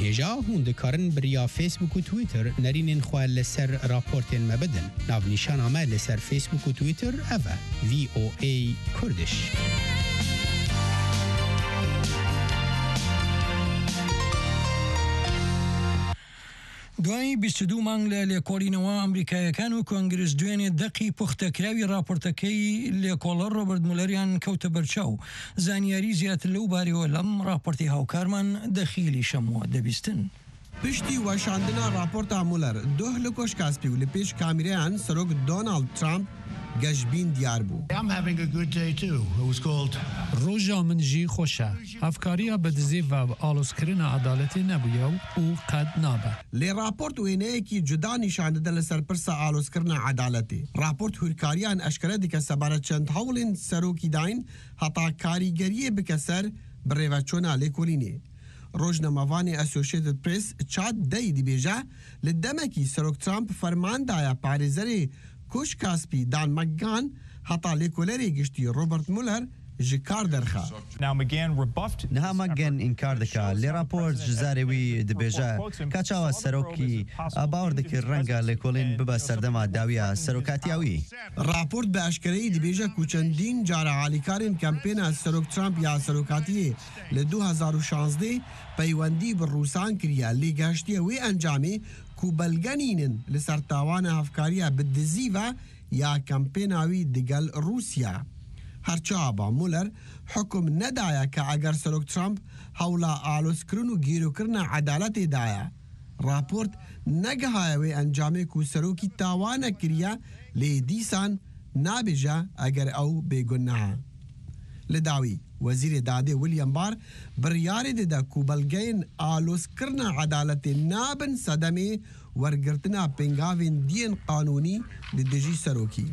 هێژا هون دikarin biriya Facebook û Twitter nerînên xwe li ser raportên me bidin. Navnîşana me li ser Facebook û Twitter ev e VOA Kurdiş. دوای 22 مانگ لە لێکۆڵینەوە ئەمریکایەکان و کۆنگرس دوێنێ دەقی پوختەکراوی راپۆرتەکەی لێکۆڵەر ڕۆبرت مولەریان کەوتە بەرچاو. زانیاری زیاتر لەو بارەوە لەم راپۆرتی هاوکارمان دەخیلی شەمووە دەبیستن. پشتی وەشاندنا راپۆرتا مولەر دۆه لە کۆشکاسپی و لە پێش کامیرەیان سەرۆک دۆناڵد ترامپ گەشبین دیار بوو. ڕۆژا من ژی خۆشە. هەفکاریە بەدزی و ئالۆزکردنە عەدالەتی نەبووە و قەت نابە. لێ راپۆرت وێنەیەکی جودا نیشاندەدە لەسەر پرسە ئالۆزکردنە عەدالەتی. راپۆرت هورکاریان ئەشکرە دیکە سەبارەت چەند هەوڵێن سەرۆکی داین هەتا کاریگەریە بکە سەر بڕێوەچۆنا لێکۆلینێ. ڕۆژنەمەوانی ئەسۆشیێتد پرس چاد دەی دibêje li demekî serok Trump fermandaya parêzerê Koşkaspi Dan McGahn heta lêkolerê giştî Robert Mueller ji kar derxa. Niha McGahn inkar dike lê raport ji zarê wî dibêje ka çawa serokî bawer dikir renga lêkolîn bibe serdema dawiya serokatiya wî. Raport bi eşkereyî dibêje ku çendîn cara alîkarên kampêna serok Trump ya serokatiyê li 2016 peywendî bi Rûsan kiriye lê geştiye wê encamê ku belgenînin li ser tawana hevkariya bi dizî ve ya kampêna wî digel Rûsya. هەرچابا مولەر حکم نەدایە کە ئەگەر سەرۆک ترامپ هەوڵا ئالۆزکردن و گیرۆکردنە عەدالەتێدایە. راپۆرت نەگەهایەوەی ئەنجامێک و سەرۆکی تاوانە کریە لێ دیسان نابێژە ئەگەر ئەو بێگونەها. لە داوی وەزیرێ دادێ ویلیام بار بڕیارێ دەدا کو بەلگەین ئالۆزکردنە عەدالەتێ نابن سەدەمێ وەرگرتنا پێنگاوێن دیên قانونی li dijî serokî.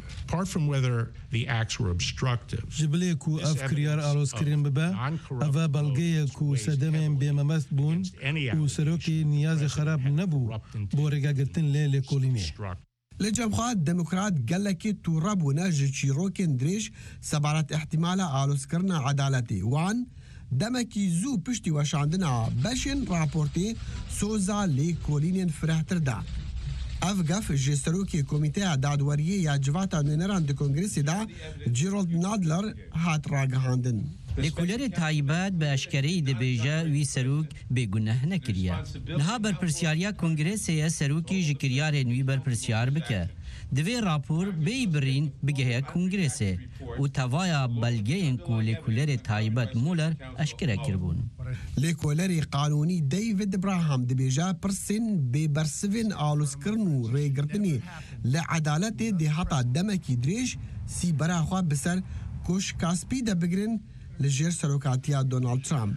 Ji bilê ku ev kiryar alozkirin bibe, ev e belgeyek ku sedemên bêmemest bûn û serokê niyazê xerab nebû bo rêgegirtin lê lêkolînê. Li cemxwe demokrat gelekê tûre bûne ji çîrokên dirêj sebaret ihtimala alozkirina edaletê. Wan demekî zû piştî weşandina beşên raportê soza lêkolînên firehtir da. Ev gef ji serokê Komîteya Dadweriyê ya Civata Nûneran di Kongresê de Gerald Nadler hat ragihandin. لێکۆلەرê تایبەت بە ئەشکەرەی دەبێژە وی سەرۆک بێگونەه نەکریە. نها بەرپرسیاریا کۆنگرێسەیە سەرۆکی ji kiryarên wî berpirsiyar bike. Divê rapor bêyî birîn bigiheye kongresê û tevaya belgeyên ku lêkolerê taybet Mueller eşkere kirbûn. Lêkolerê qanûnî David Braham dibêje pirsên bêbersivên alozkirin û rêgirtinê li edaletê dê heta demekî dirêj sîbera xwe bi ser Koşkaspi de bigirin li jêr serokatiya Donald Trump.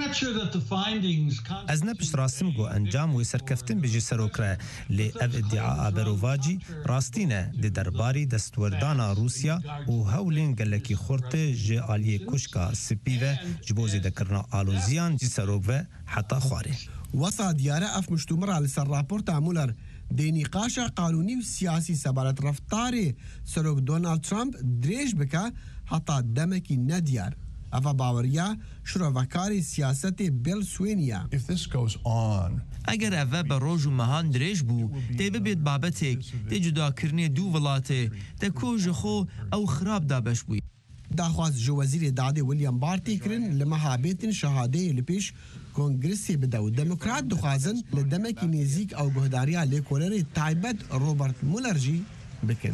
Ez ne piştrastim got encam wê serkeftin bijî serokre lê ev iddia berovacî rastî ne di derbarî destwerdana Rûsya û hewlên gelekî xurtê ji aliyê kuşka spî ve ji bo zêdekirina aloziyan jî serok ve heta xwarê. Wesa diyare ev muştûmira li ser raporta Mueller dê nîqaşa qanûnî û siyasî sebaret reftarê serok Donald Trump dirêj bike heta demekî nediyar. Eva baweriya şirovekarê siyasetê Bill Sweeney. Eger ev be roj û mehan dirêj bû dê bibêt babetek dê cudakirinê dû welatê de ku ji xwe ew xirab da beş bûye. Daxwaz ji wezîrê dadê William Barr tê kirin li meha bêtin şehadeyê li pêş Kongresê bide û demokrat dixwazin li demekî nêzik ew guhdariya lêkolerê taybet Robert Mueller jî bikin.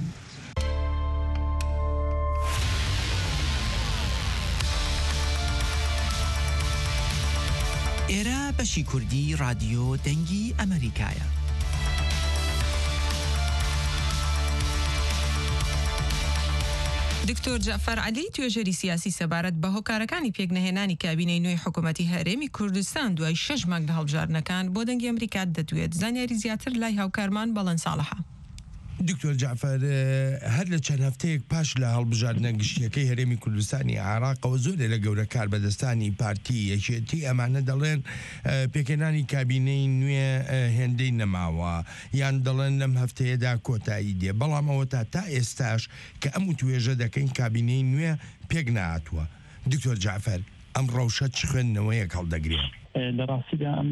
ئێرە بەشی کوردی رادیۆ دەنگی ئەمریکایە. دکتۆر جەعفەر عەلی توێژەری سیاسی سەبارەت بە هۆکارەکانی پێکنەهێنانی کابینەی نوێی حکوومەتی هەرێمی کوردستان دوای 6 مانگ لە هەڵبژاردنەکان بۆ دەنگی ئەمریکا دەدوێت. زانیاری زیاتر لای هاوکارمان بەڵەن ساڵحە. دکتۆر جعفەر هەر لە چەند هەفتەیەک پاش لە هەڵبژاردنە گشتیەکەی هەرێمی کوردستانی عێراقەوە زۆرێ لە گەورە کاربەدەستانی پارتی یەکێتی ئەمانە دەڵێن پێکهێنانی کابینەی نوێ هێندەی نەماوە یان دەڵێن لەم هەفتەیەدا کۆتایی دێ بەڵام ئەوە تا ئێستاش کە ئەم توێژە دەکەین کابینەی نوێ پێک نهاتووە. دکتۆر جعفەر ئەم ڕەوشە چ خوێندنەوەیەک هەڵدەگرێن لە ڕاستیدا ئەم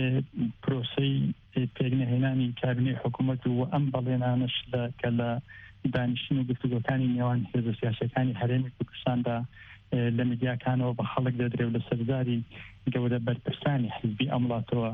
پرۆسەی پێگنەهێنانی کابینەی حکوومەت و ئەم بەڵێنانش کە لە دانیشتن و گفتوگۆکانی نێوان هێزە سیاسەکانی هەرێمی کوردستاندا لە میدیاکانەوە بە خەڵک دەدرێ و لە سەرداری گەورە بەرپرسانی حزبی ئەم وڵاتەوە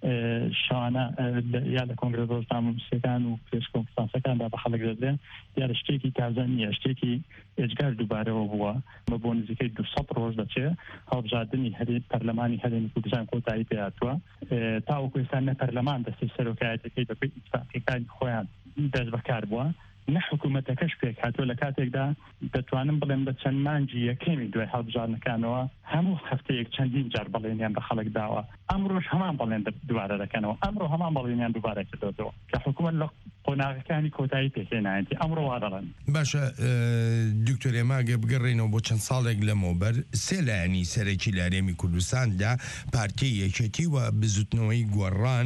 شانە یا لە کۆنگرە ڕۆژنامە نووسەکان و پرێس کۆنفرانسەکاندا بە خەڵک دەدرێن دیارە شتێکی تازە نییە شتێکی ئێجگار دووبارەوە بووە بۆ نزیکەی 200 ڕۆژ دەچێت هەڵبژاردننی هەرێمی پەرلەمانی هەرێمی کوردستان کۆتایی پێهاتووە تاوەکو ئێستا نە پەرلەمان دەستی سەرۆکایەتەکەی بەپێی ئیتفاقیەکانی خۆیان دەست بەکار بووە نە حکوومەتەکەش پێک هاتووە لە کاتێکدا دەتوانم بڵێم بە چەند مانجی یەکەمی دوای هەڵبژاردنەکانەوە هەموو هەفتەیەک چەندین جار بەڵێنیان بە خەڵک داوە ئەمڕۆژ هەمان بەڵێن دووبارە دەکەنەوە ئەمڕۆ هەمان بەڵێنیان دووبارە کردەوە کە حکوومەت لە قۆناغەکانی کۆتایی پێهێنایەتی ئەمڕۆ وا دەڵێن باشە دکتۆر ئێماگە بگەڕێنەوە بۆ چەند ساڵێک لەمەوبەر سێ لایەنی سەرەکی لە هەرێمی کوردستاندا پارتی یەکێتی و بزوتنەوەی گۆڕان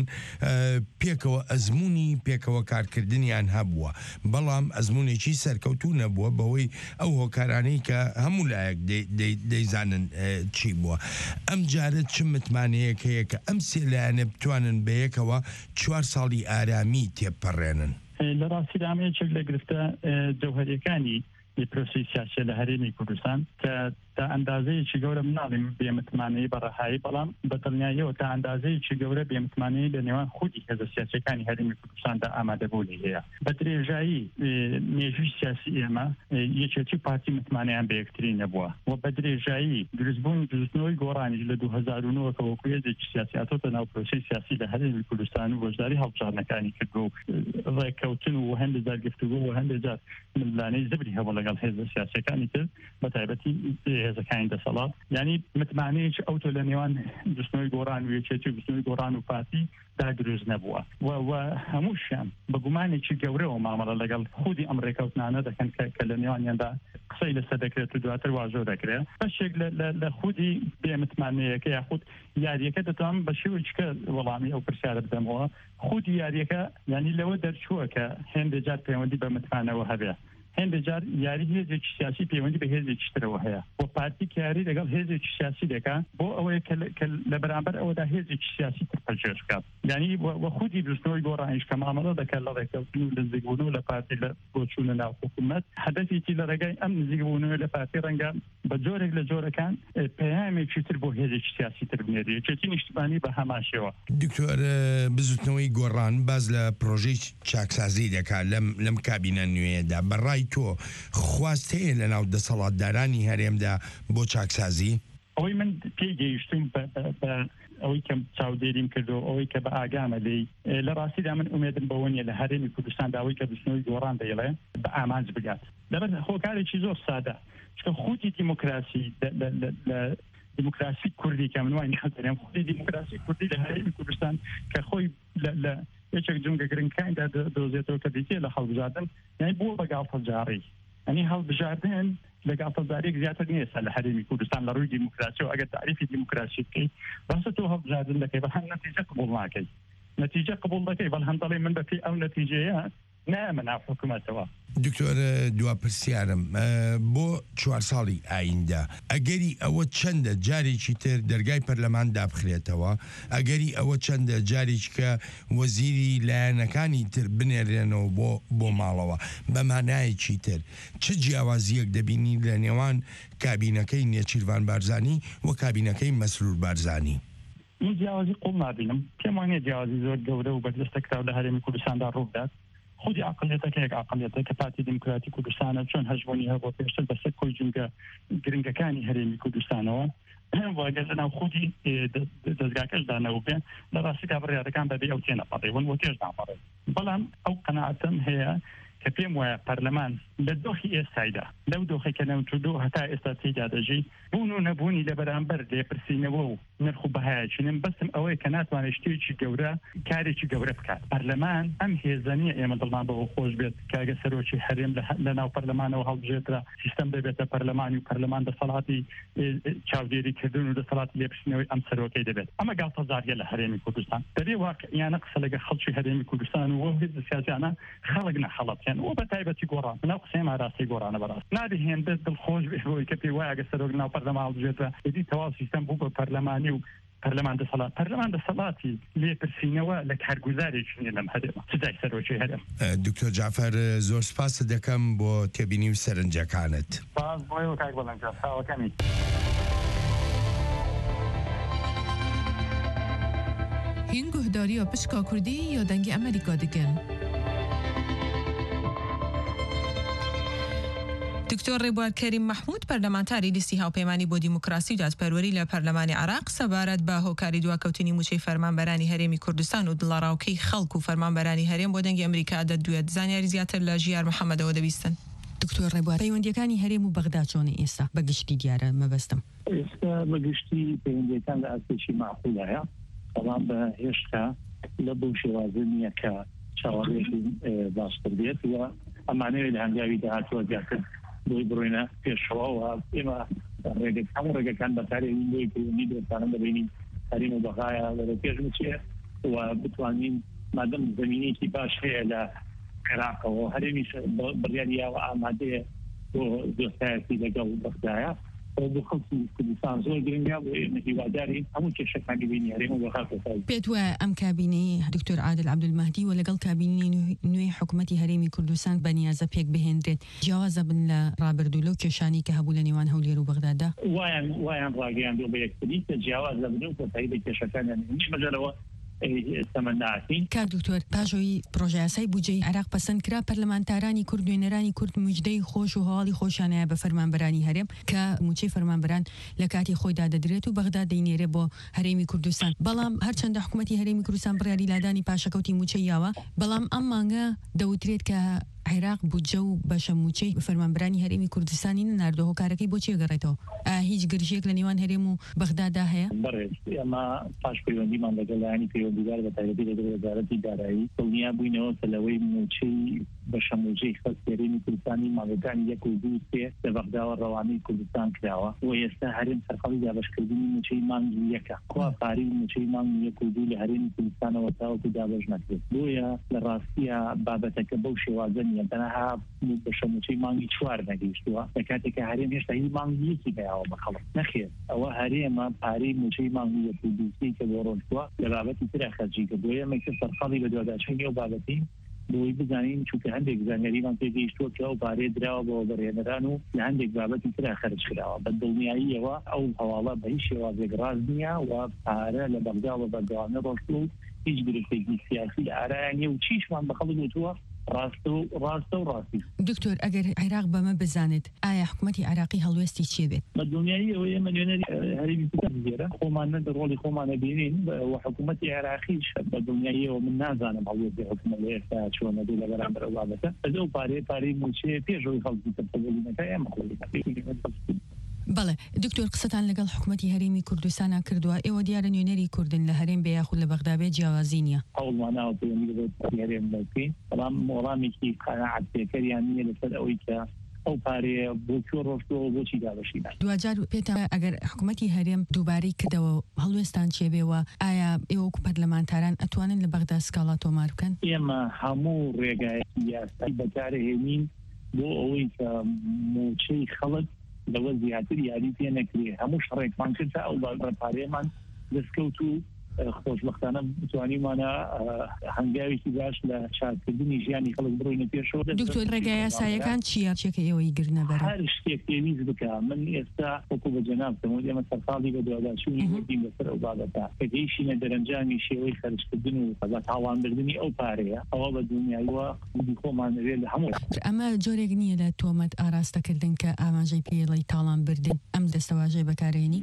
پێکەوە ئەزمموی پێکەوە کارکردنیان هەبووە بەڵام ئەزمونێکی سەرکەوتو نەبووە بەوەی ئەو هۆکارانەی کە هەموو لایەک دەیزانن چی بووە ئەم جارە چ متمانەیەک هەیە کە ئەم سێ لایەنە بتوانن بەیەکەوە 4 ساڵی ئارامی تێپەڕێنن لە ڕاستیدا ئەمەیەکێک لە گرفتە جەوهەریەکانی پرۆسی سیاسی لە هەرێمی کوردستان کە تا ئەندازەیەکی گەورە مناڵیم بێمتمانەی بەڕەهایی بەڵام بەدڵنیاییەوە تا ئەندازەیەکی گەورە بێمتمانەی لە نێوان خودی هێزە سیاسەکانی هەرێمی کوردستاندا ئامادەبوونی هەیە بە درێژایی مێژووی سیاسی ئێمە یەکێتی پارتی متمانەیان بە یەکتری نەبووە و بە درێژایی دروستبوون دروستنەوەی گۆڕانیش لە 2009 کە وەکو هێزێکی سیاسی هاتۆتە ناو پرۆسی سیاسی لە هەرێمی کوردستان و بەشداری هەڵبژاردنەکانی کردو و ڕێککەوتن و هەندێک جار گفتوگۆ و هەندێک جار ملانەی زبری هەبوو لەگەڵ هێزە سیاسەکانی تر بە تایبەتی هێزەکانی دەسەڵات یعنی متمانەیەکی ئەوتۆ لە نێوان دروستنەوەی گۆڕان و یەکێتی دروستنەوەی گۆڕان و پارتی دا دروست نەبووە و هەمووشیان بە گومانێکی گەورەوە مامەڵە لەگەڵ خودی ئەم ڕێکەوتنانە دەکەن کە لە نێوانیاندا قسەی لەسەر دەکرێت و دواتر واژۆ دەکرێت بەشێک لە خودی بێمتمانەیەکە یاخود یاریەکە دەتوانم بە شێوەیەکە وەڵامی ئەو پرسیارە بدەمەوە خودی یاریەکە ینی لەوە دەرچووە کە هێندێک جار پەیوەندی بە متمانەوە هەبێ هەندێک جار یاری هێزێکی سیاسی پەیوەندی بە هێزێکی ترەوە هەیە بۆ پارتی یاری لەگەڵ هێزێکی سیاسی دەکات بۆ ئەوەیە کە لە بەرامبەر ئەوەدا هێزێکی سیاسی تر پەرچێش بکات یعنی وە خودی دروستنەوەی گۆڕانیش کە مامەڵە دەکات لە ڕێکەوتن و لە نزیکبوون و لە پارتی لە بۆچوونە ناو حکوومەت هەدەفێکی لە ڕێگای ئەم نزیکبوونەوە لە پارتی ڕەنگە بە جۆرێک لە جۆرەکان پەیامێکی تر بۆ هێزێکی سیاسی تر بنێری یەکێتی نیشتیمانی بە هەماشەوە دکتۆر بزوتنەوەی گۆڕان باز لە پرۆژەی چاکسازی دەکات لەم کابینە نوێیەدا بەڕای تۆ خواست هەیە لە ناو دەسەڵاتدارانی هەرێمدا بۆ چاکسازی ئەوەی من پێگەیشتم بە ئەوەی کەم چاودێریم کردو ئەوەی کە بە ئاگامە لێی لە ڕاستیدا من ئومێدم بەوە نیە لە هەرێمی کوردستان داوای کە دروستنەوەی گۆڕان دەیڵێ بە ئامانج بگات لەبەر هۆکارێکی زۆر سادە چکە خودی دیموکراسی دیموکراسی کوردی کە من وای نەخەتەرێم خودی دیموکراسی کوردی لە هەرێمی کوردستان کە خۆی لە یەکێک جونگە گرنگەکانیدا دۆزێتەوە کە دیتێ لە هەڵبژاردن یعنی بۆ بەگاڵتەجاری ئەنی هەڵبژاردن لەگاڵتەجارێک زیاتر نییە لە هەرێمی کوردستان لە ڕووی دیموکراسی و ئەگەر تعریفی دیموکراسی بکەیت بەسە تۆ هەڵبژاردن دەکەی بە هەم نەتیجە قبول ناکەی نەتیجە قبول دەکەی بەڵام دەڵێ من بەپێی ئەو نەتیجەیە نامە ناو حکوومەتەوە دکتۆر دوا پرسیارم بۆ 4 ساڵی ئایندا ئەگەری ئەوە چەندە جارێکی تر دەرگای پەرلەمان دابخرێتەوە ئەگەری ئەوە چەندە جارێک کە وەزیری لایەنەکانی تر بنێرێنەوە بۆ ماڵەوە بەمانایەکی تر چه جیاوازیەک دەبینی لە نێوان کابینەکەی نێچیروان بارزانی و کابینەکەی مەسرور بارزانی من جیاوازی قوڵ نابینم پێم وانێ جیاوازی زۆر گەورە و بەدەستەکراو لە هەرێمی کوردستاندا ڕوودات خودی عقلیەتەکە یەک عقلیەتە کە پارتی دیموکراتی کوردستانە چۆن هەژبوونی هەبوو پێشتر بەسەر کۆی جونگە گرنگەکانی هەرێمی کوردستانەوە واگەر لەناو خودی دەستگاکەشدانەوە بێن لە ڕاستیدا بڕیارەکان بەبێ ئەو تێنەپەڕێون و تێش ناپەڕێ بەڵام ئەو قەناعەتم هەیە کە پێم وایە پەرلەمان لە دۆخی ئێستایدا لەو دۆخی کە نەوتردو هەتا ئێستا تێدا دەژی بوون و نەبوونی لە بەرامبەر لێپرسینەوە و نرخ و بەهایەچینم بەستم ئەوەیە کە ناتوانێت شتێکی گەورە کارێکی گەورە بکات پەرلەمان ئەم هێزانیە ئێمە دڵمان بەوە خۆش بێت کاگە سەرۆکی هەرێم لە ناو پەرلەمانەوە هەڵبژێترا سیستەم دەبێتە پەرلەمانی و پەرلەمان دەسەڵاتی چاودێریکردن و دەسەڵاتی لێپرسینەوەی ئەم سەرۆکەی دەبێت ئەمە گاڵتەجاریە لە هەرێمی کوردستان دەبێ واقعیانە قسە لەگە خەڵکی هەرێمی کوردستان و هێز سیاسیانە خەڵک نەخەڵەت هەیەن و بە تایبەتی گۆڕان ناو قسەیمە ڕاستی گۆڕانە بەڕاست نادی هێندە دڵخۆش بێەوەی کە پێی وایە ئەگە سەرۆک ناو پەرلەمان هەڵبژێتە ئیدی تەواو سیستەم بوو بە پەرلەمانی و پەرلەمان دەسەڵاتی لێپرسینەوە لە کارگوزارێکی نیە لەم هەرێمە سزای سەرۆکی هەرێم. دکتۆر جعفەر زۆر سپاس دەکەم بۆ تێبینی و سەرنجەکانت. سپاس بۆیەوە کاک بەڵەنجا ساوەکەمی. هین گوهداری و پشکا کوردی یا دنگی ئەمریکا دکن. دکتۆر ڕێبوار کەریم محمود پەرلەمانتاری لیستی هاوپەیمانی بۆ دیموکراسی و دادپەروەری لە پەرلەمانی عراق سەبارەت بە هۆکاری دواکەوتنی موچەی فەرمانبەرانی هەرێمی کوردستان و دڵڕاوکەی خەڵک و فەرمانبەرانی هەرێم بۆ دەنگی ئەمریکا دەدوێت زانیاری زیاتر لە ژیار محەممەدەوە دەبیستن. دکتۆر ڕێبوار پەیوەندیەکانی هەرێم و بەغدا چۆنە ئێستا بەگشتی دیارە مەبەستم. ئێستا بەگشتی پەیوەندیەکان لە ئاستێکی معقولایە بەڵام بە هێشتا لە بەو شێوازە نییە کە چاوەڕێکی باشتر بێت و ئەمانەوێت لە هەنگاوی داهاتوە زیاتر بۆی بڕۆینە پێشەوە ئێمە هەموو ڕێگەکان بەکارێنین بۆی پەیوەندی دۆستانە دەبینین هەریم و بەغایە لە پێش بچێ و بتوانین مادەم زمینێکی باش هەیە لە عێراقەوە هەرێمیش بڕیاریاوە ئامادەیە بۆ دۆستایەتی لەگەڵ بەغدایە بۆ خەڵکی کوردستان زۆر گرنگە بۆ ئێمە هیوادارین هەموو کێشەکانی بینی هەرێم و بەغا پێت وایە ئەم کابینەی دکتۆر عادل عەبدولمەهدی و لەگەڵ کابینەی نوێی حکوومەتی هەرێمی کوردستان بەنیازە پێک بهێنرێت جیاوازە بن لە ڕابردوو لەو کێشانی کە هەبوو لە نێوان هەولێر و بەغدادا وایان ڕاگەیان بۆ بە یەکتری کە جیاوازە بن و کۆتایی بە کێشەکانیان مەجەرەوە کار دکتۆر پاژۆی پرۆژه یاسای بودجەی عراق پەسەند کرا پەرلەمانتارانی کورد نوێنەرانی کورد مجدەی خۆش و هەواڵی خۆشانەیە بە فەرمانبەرانی هەرێم کە موچەی فەرمانبەران لە کاتی خۆیدا دەدرێت و بەغدا دەینێرێ بۆ هەرێمی کوردستان بەڵام هەرچەندە حکوومەتی هەرێمی کوردستان بڕیاری لادانی پاشەکەوتی موچەی یاوە بەڵام ئەم مانگە دەوترێت کە عێراق بودجە و بەشە موچەی فەرمانبەرانی هەرێمی کوردستانی نەناردووە هۆکارەکەی بۆ چێگەڕێتەوە هیچ گرژێک لە نێوان هەرێم و بەغدادا هەیە ئەمە پاش پەیوەندیمان لەگەڵایانی پەیوەندیدار بە تایبەتی لەگەڵ وەزارەتی دارایی دڵنیا بووینەوە کە لەوەی موچەی بەشە موچەی خەڵک هەرێمی کوردستانی ماڵەکانی 1 و 2 3 لە بەغداوە ڕەوانەی کوردستان کراوە و ئێستا هەرێم سەرخەڵی دابەشکردنی موچەی مانگی یەکە خوا پارەی موچەی مانگی 1 و 2 لە هەرێمی کوردستانەوە تاوەکو دابەش نەکرێت بۆیە لە ڕاستیە بابەتەکە بەو شێوازە نیە تەنها بەشە موچەی مانگی 4 نەگەیشتووە لە کاتێککە هەرێم هێشتا هی مانگی یەکی بەیاوە بە خەڵک نەخێت ئەوە هەرێمە پارەی موچەی مانگی 1 و 2 کە بۆ ڕۆژوە لە بابەتی ترە خەرجی کە بۆیە ئێمە سەرخەڵی بە دوواداچوونی ئەو بابەتی بۆی بزانین چونکە هەندێک زانیاریمان پێگەیشتووە کە ئەو پارەیە دراوە بۆ بەڕێنەران و لە هەندێک بابەتی ترا خەرج کراوە بە دڵنیاییەوە ئەو هەواڵە بە هیچ شێوازێک ڕاست نییە و پارە لە بەغداوە بەردەوامە ڕۆشت و هیچ گرفتێکی سیاسی لە ئارایان نیە و چیشمان بە خەڵک گوتووە ڕاستە و ڕاستی. دکتۆر ئەگەر عێراق بەمە بزانێت ئایا حکوومەتی عراقی هەڵوێستی چێ بێت بە دنیایی ئەوە ئێمە نوێنەری هەرێمی کوردستان خۆمان نە ڕۆڵی خۆمانە بینین و حکوومەتی عێراقیش بە دنیاییەوە من نازانم هەڵوێستی حکوومەت لە ئێستا چۆنە دوو لە بەرامبەر ئەو بابەتە ئەو پارەی موچەیە پێشەوەی خەڵکی تەفەوەڵینەکە ئێمە خۆڵی بەڵێ دکتۆر قسەتان لەگەڵ حکوومەتی هەرێمی کوردستانە کردووە ئێوە دیارە نوێنەری کوردن لە هەرێم بە یاخود لە بەغدابێت جیاوازی نییە هەوڵماناوە پەیوەندی هەرێم بکەین بەڵام وەڵامێکی قەناعەت پێکەریان نییە لەسەر ئەوەی کە ئەو پارەیە بۆ کوێ ڕۆشتەوە بۆچی دابەشیدان دوجار پێتە ئەگەر حکوومەتی هەرێم دووبارەی کردەوە هەڵوێستان چێبێەوە ئایا ئێوەکو پەرلەمانتاران ئەتوانن لە بەغدا سکاڵا تۆمار بکەن ئێمە هەموو ڕێگایەکی یاسایی بەکارهێنین بۆ ئەوەی کە موچەی خەڵک لەوە زیاتر یاری پێ نەکرێ هەموو شەڕێکمان کرد ئەو پارەیەمان دەستکەوت و خۆشبەختانە بتوانیمانە هەنگاوێکی باش لە چاکردنی ژیانی خەڵک بڕۆینە پێشەوە دکتۆر ڕێگای یاساییەکان چییە چێکە ئێوەی گرنە بەر هەر شتێک پێویست بکە من ئێستا وەکو بە جەنابتم ئێمە سەرقاڵی بە دوواداچوونی وردین لەسەر ئەو بابەتە کە گەیشتینە دەرەنجامی شێوەی خەرجکردن و بە تاوانبردننی ئەو پارەیە ئەوە بە دنیاییەوە خۆمانەوێت لە هەموو ئەمە جۆرێک نییە لە تۆمەت ئاراستەکردن کە ئاماژەی پێڵی تاڵان بردن ئەم دەستەواژەی بەکارێنی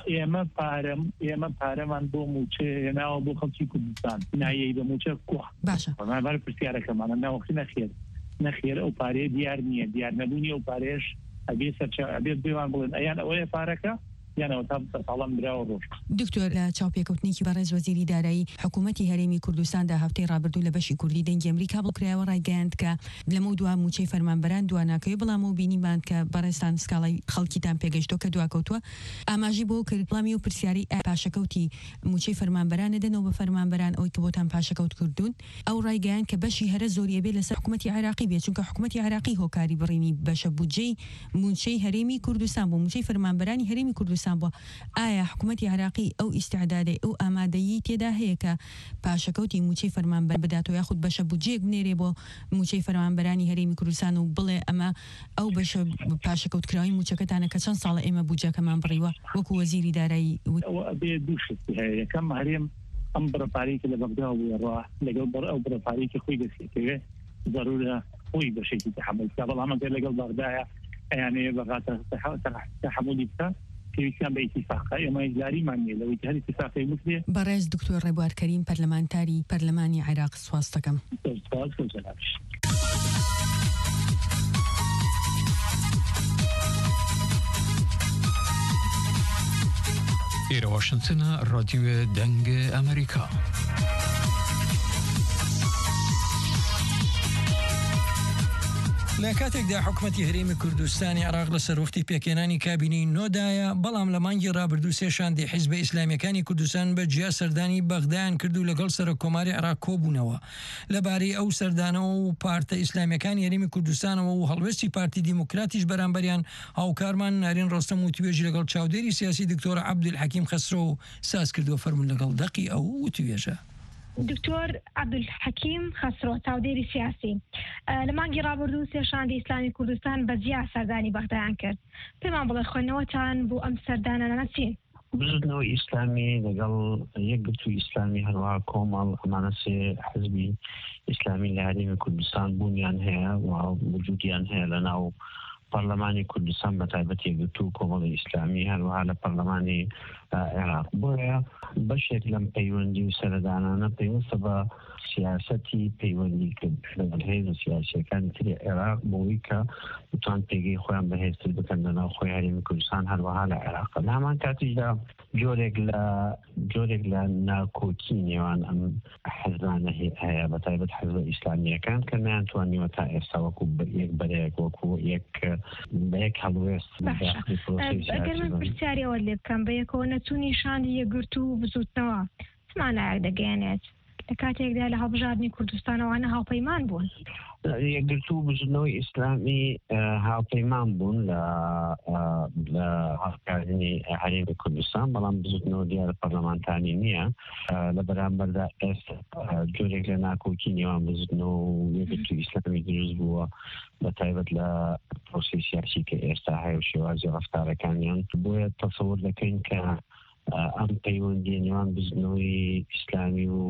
ئێمە پارەمان بۆ موچێ هێناوە بۆ خەڵکی کوردستان نایەی بە موچە کوڕ باشە بەر پرسیارەکەمانە ناوەختی نەخێر ئەو پارەیە دیار نییە دیار نەبوونی ئەو پارێش ئەبێ سەرچ ئەبێت بێوان بڵێن ئەیان ئەوەیە پارەکە یانەوە تا بەساڵام براوە ڕۆژ. دکتۆر لە چاوپێکەوتنێکی بەڕێز وەزیری دارایی حکوومەتی هەرێمی کوردستاندا هەفتەی ڕابردوو لە بەشی کوردی دەنگی ئەمریکا بڵکرایەوە ڕایگەیاند کە لەمە دووە موچەی فەرمانبەران دواناکەوی بەڵامەوە بینیمان کە بەڕێستان سکاڵای خەڵکیتان پێگەشتۆ کە دواکەوتووە ئاماژی بۆ کرد بڵامی و پرسیاری پاشەکەوتی موچەی فەرمانبەرانە دەنەوە بە فەرمانبەران ئەوەی کە بۆتان پاشەکەوت کردوون ئەو ڕایگەیان کە بەشی هەرە زۆریە بێ لەسەر حکوومەتی عراقی بێت چونکە حکوومەتی عراقی هۆکاری بڕینی بەشە بودجەی موچەی هەرێمی کوردستان بۆ موچەی فەرمانبەرانی هەرێمی کوردستان بووە. ئایا حکوومەتی عراقی ئەو ئیستعدادی ئەو ئامادەیی تێدا هەیە کە پاشەکەوتی موچەی فەرمانبەر بداتەوە یاخود بەشە بودجەیەک بنێرێ بۆ موچەی فەرمانبەرانی هەرێمی کوردستان و بڵێ ئەمە ئەو بەشە پاشەکەوتکراوی موچەکەتانە کە چەند ساڵە ئێمە بودجەکەمان بڕیوە وەکو وەزیری دارایی بێ دووشت هەیە یەکەم هەرێم ئەم بڕەپارەی کە لە بەغدا بووڕوا لەگەڵ ئەو بڕەپارەی کە خۆی دەستێتەوێ ضرورە خۆی بەشێکی تحمل بکات بەڵام ئەگەر لەگەڵ بەغدایە ئەیانەیە بەغاتە تحملی بکات پێویستیان بە ئیتیفاقە ئێمە یاریمان نیە لەوەی هەر ئیتیفاقی بکرێ. بەڕێز دکتۆر ڕێبوار کەریم پەرلەمانتاری پەرلەمانی عێراق سواز دەکەم. ئێرە واشنگتنە ڕادیۆ دەنگ ئەمریکا. لە کاتێکدا حکوومەتی هەرێمی کوردستانی عراق لە سەرۆختی پێکێنانی کابینەی نۆدایە بەڵام لە مانگی ڕابردوو سێشاندی حیزبە ئیسلامیەکانی کوردستان بە جیا سەردانی بەغدایان کردو لەگەڵ سەرۆک کۆماری عراق کۆبوونەوە لەبارەی ئەو سەردانەوە و پارتە ئیسلامیەکانی هەرێمی کوردستانەوە و هەڵوێستی پارتی دیموکراتیش بەرامبەریان هاوکارمان نارین ڕۆستەم و توێژی لەگەڵ چاودێری سیاسی دکتۆر عەبدولحەکیم خەسرۆ ساز کردووە فەرمون لەگەڵ دەقی ئەو وتوێژە. دکتۆر عەبدولحەکیم خەسرۆ چاودێری سیاسی لە مانگی ڕابردوو سێشاندی ئیسلامی کوردستان بە جیا سەردانی بەغدایان کرد پێمان بڵێ خوێندنەوەتان بۆ ئەم سەردانە نەچین. بزنەوە ئیسلامی لەگەڵ یەک گرتووی ئیسلامی هەروەها کۆمەڵ ئەمانە سێ حزبی ئیسلامی لە هەرێمی کوردستان بوونیان هەیە و وجودیان هەیە لە ناو پەرلەمانی کوردستان بە تایبەت یەکگرتوو کۆمەڵی ئیسلامی هەروەها لە پەرلەمانی عێراق بۆیە بەشێک لەم پەیوەندی و سەردانانە پێویستە بە سیاسەتی پەیوەندیکردن هێز سیاسیەکانی تری عێراق بۆی کە بتوان پێگەی خۆیان بەهێزتر بکەن لەناو خۆی هەرێمی کوردستان هەروەها لە عێراق لە هەمان کاتیشدا جۆرێک لە ناکۆکی نێوان ئەم حەزبانە هەیە بە تایبەت حەزبە ئیسلامیەکان کە نەیانتوانیوە تا ئێستا وەکو یەک بەرەیەک وەکو یەک هەڵوێست ئەگەر من پرسیارەوە لێ بکەم بە یەکەوە نەچوونی شانی یەکگرتوو بزوتنەوە چمانایەک دەگەیەنێت لە کاتێکدا لە هەڵبژاردننی کوردستانەوەوانە هاوپەیمان بوون. یەکگرتوو بزنەوەی ئیسلامی هاوپەیمان بوون لە هەڵکاردنی هەرێمی کوردستان بەڵام بزوتنەوە دیارە پەرلەمانتانی نییە لە بەرامبەردا ئێستا جۆرێک لە ناکۆکی نێوان بزوتنەوە و یەکگرتووی ئیسلامی دروست بووە بە تایبەت لە پرۆسی سیاسی کە ئێستا هەیە و شێوازی ڕەفتارەکانیان بۆیە تەسەوور دەکەین کە ئەم پەیوەندی نێوان بزنەوەی ئیسلامی و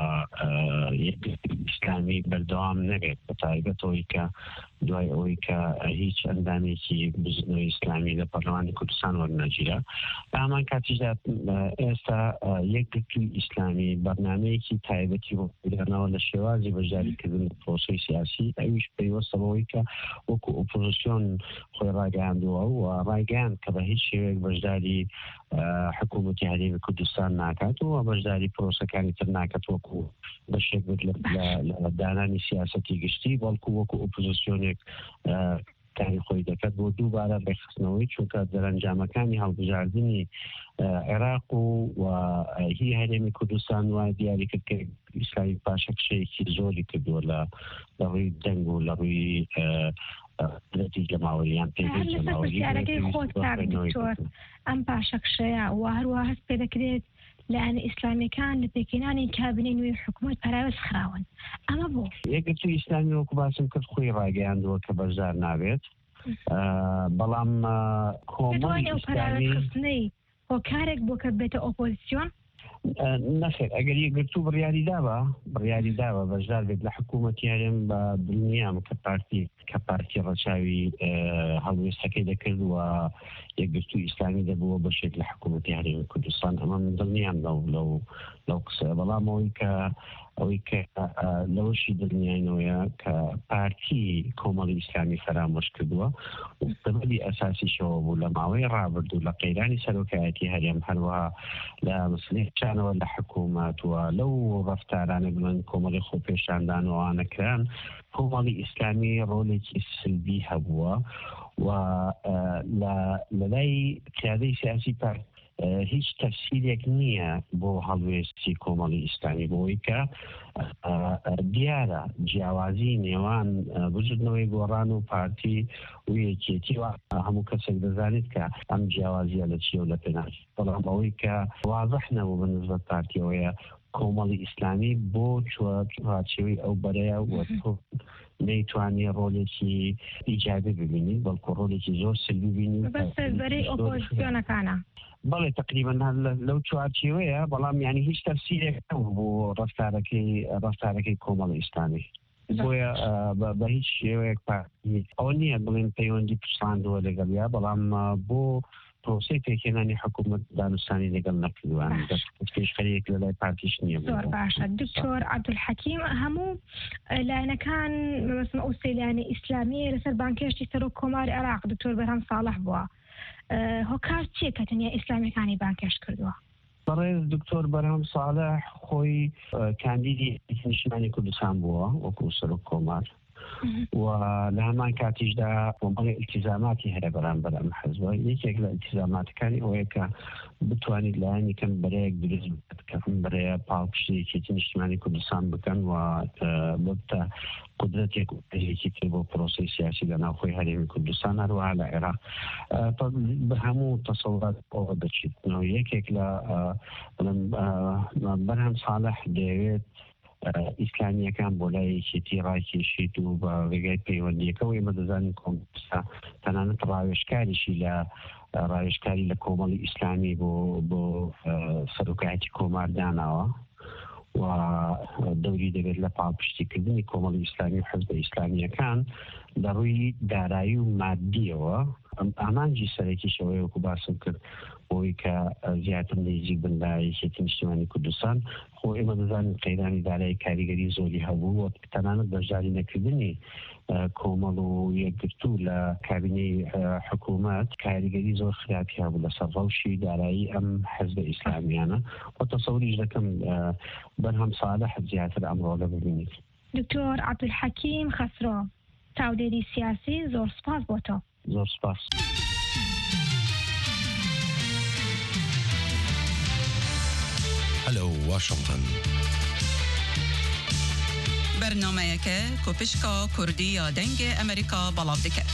ئیسلامی بەردەوام نەبێت بە تایبەتەوەی کە دوای ئەوەی کە هیچ ئەندامێکی بزنەوەی ئیسلامی لە پەرلەمانی کوردستان وەرنەگیرە بە هەمان کاتیشدا ئێستا یەکگرتووی ئیسلامی بەرنامەیەکی تایبەتی بۆدانەوە لە شێوازی بەشداریکردن پرۆسەی سیاسی ئەویش پێوەستەوەی کە وەکو ئۆپۆزیسیۆن خۆی ڕاگەیاندووە و ڕاگەیان کە بە هیچ شێوەیەک بەشداری حکوومەتی هەرێمی کوردستان ناکات و بەشداری پرۆسەکانی تر ناکات وەکو بەشێک لە دانانی سیاسەتی گشتی بەڵکو وەکو ئۆپۆزیسیۆنێک کاری خۆی دەکات بۆ دووبارە ڕێخستنەوەی چونکە دەرەنجامەکانی هەڵبژاردننی عێراق و هی هەرێمی کوردستان وای دیاری کرد کە ئیسلامی پاشە کشەیەکی زۆری کردووە لە ڕووی دەنگ و لە ڕووی جەماوەریان پێگەی خۆت دکتۆر ئەم پاشەکشەیە و هەروە هەست پێ دەکرێت لەیانە ئیسلامیەکان لە پێکێنانی کابینەی نوێی حکوومەت پەراوەز خراون ئەمە بۆ یەکگرتووی ئیسلامی وەکو باسم کرد خۆی ڕاگەیاندووە کە بەشدار نابێت بەڵام کۆمەڵی هۆکارێک بۆ کە بێتە ئۆپۆزیسیۆن نەخێر ئەگەر یەکگرتوو بڕیاری داوە بەشدار بێت لە حکوومەتی هەرێم بە دڵنیام کە پارتی ڕەچاوی هەڵوێستەکەی دەکرد و یەکگرتووی ئیسلامی دەبووە بەشێک لە حکوومەتی هەرێمی کوردستان ئەمە من دڵنیام لەو قسە بەڵام ئەوەی کە لەوەشی دڵنیاینەوەیە کە پارتی کۆمەڵی ئیسلامی فرامۆش کردووە و سبەبی ئەساسیشەوە بوو لە ماوەی ڕابردوو لە قەیرانی سەرۆکایەتی هەرێم هەروەها لە مسلێکچانەوە لە حکوومەت وە لەو ڕەفتارانە بڵند کۆمەڵی خۆپێشاندان و ئەوانەکران کۆمەڵی ئیسلامی ڕۆڵێکی سلبی هەبووە و لە لای قیادەی سیاسی پارتی هیچ تەفسیرێک نییە بۆ هەڵوێستی کۆمەڵی ئیسلامی بۆی کە دیارە جیاوازی نێوان بجردنەوەی گۆڕان و پارتی و یەکێتی و هەموو کەسێک دەزانێت کە ئەم جیاوازیە لە چیە و لە پێناچێت بەڵام ئەوەی کە واضح نەبوو بەنسبەت پارتیەوەیە کۆمەڵی ئیسلامی بۆ چوارچێوەی ئەو بەرەیە وە نەیتوانێ ڕۆڵێکی ئیجابی ببینی بەڵکو ڕۆڵێکی زۆر سلبی بینی بەرەی ئۆپۆزیسیۆنەکانە بەڵێ تقریبا لەو چوارچێوەیە بەڵام یعنی هیچ تەفسیرێک بۆ ڕەفتارەکەی کۆمەڵی ئیسلامی بۆیە بە هیچ شێوەیەک ئەوە نییە بڵێن پەیوەندی پرساندووە لەگەڵ یا بەڵام بۆ پرۆسی پێکێنانی حکوومەت دانوستانی لەگەڵ نەکردوان پێشخەرێک لە لای پارتیش نییە زۆر باشە دکتۆر عەبدولحەکیم هەموو لایەنەکان مەسڵەن ئەو سەیلانە ئیسلامی لەسەر بانکێشتی سەرۆک کۆماری عێراق دکتۆر بەرهەم ساڵح بووە هۆکار چیە کە تەنیا ئیسلامیەکانی بانکێش کردووە بەڕێز دکتۆر بەرهەم ساڵح خۆی کاندیدی نیشتمانی کوردستان بووە وەکو سەرۆک کۆمار و لە هەمان کاتیشدا کۆمەڵی ئیلتیزاماتی هەیە بەرامبەر ئەم حەزبە یەکێک لە ئیلتیزاماتەکانی ئەوەیە کە بتوانیت لایەنی کەم بەرەیەک دروست بکات کە ئەم بەرەیە پاڵپشتێکی نیشتمانی کوردستان بکەن و بۆتە قدرەتێک هەیەکی تر بۆ پرۆسی سیاسی لە ناوخۆی هەرێمی کوردستان هەروەها لە عێراق بە هەموو تەسەورات ئەوە دەچیتنەوە یەکێک لە بەرهەم ساڵح دەیەوێت ئیسلامیەکان بۆ لای یەکێتی ڕاکێشیت و بە ڕێگای پەیوەندیەکەەوە ئێمە دەزانین کۆمپسا تەنانەت ڕاوێژکاریشی لە ڕاوێژکاری لە کۆمەڵی ئیسلامی بۆ سەرۆکایەتی کۆمارداناوە و دەوری دەبێت لە پاڵپشتیکردنی کۆمەڵی ئیسلامی و حەزبە ئیسلامیەکان لە ڕووی دارایی و مادیەوە ئامانجی سەرەکیشەوەی وەکو باسم کرد بۆی کە زیاتر نزیک بندایەتی نیشتمانی کوردستان خۆ ئێمە دەزانین قەیرانی دارایی کاریگەری زۆری هەبوو و تەنانەت بەشداری نەکردنی کۆمەڵ و یەکگرتوو لە کابینەی حکوومەت کاریگەری زۆر خراپی هەبوو لەسەر ڕەوشی دارایی ئەم حەزبە ئیسلامیانە و تەسەوریش دەکەم بەرهەم ساڵح زیاتر ئەمڕۆ لە ببینیت دکتۆر عەبدولحەکیم خەسرۆ چاودێری سیاسی زۆر سپاس بۆ تۆ زۆر سپاس هەلو واشنطن برنامه‌یەکە کۆپشکا کوردی یا دەنگ ئەمریکا بەڵاو دەکات.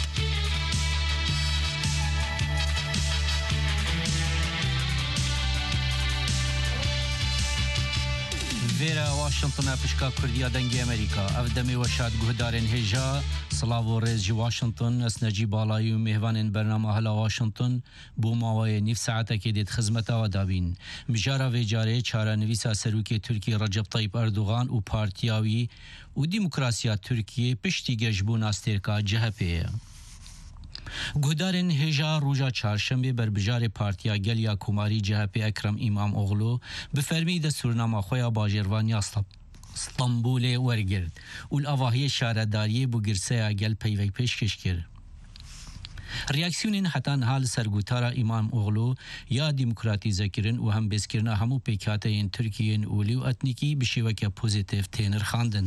Vêra Washington'a pişka Kurdiya dengê Amerîka ev demê weşat guhdarên hêja Silav û rêz ji Washington ez Necîb Balayî û mêhvanên bername hela Washington bû mawayê nîv saetekê dê xizmeta we dabîn. Mijara vê carê çarenivîsa serokê Tirkiye Recep Tayyip Erdogan û partiya wî û Dîmokrasiya Tirkiye piştî gejbûna stêrka CHP'ye. Guhdarên hêja roja çarşemê berbijarê Partiya Geliya Komarî CHP Ekrem İmamoğlu bi fermî destûrnama xwe ya bajêrvaniya Stenbolê wergirt û li avahiyê şaredariyê bû girseya gel peyvek pêşkêş kir. Reaksiyonên heta niha li ser gotara İmamoğlu ya dîmokratîzekirin û hembêzkirina hemû pêkhateyên Tirkiyeyên olî û etnîkî bi şêweke pozîtîv tê nirxandin.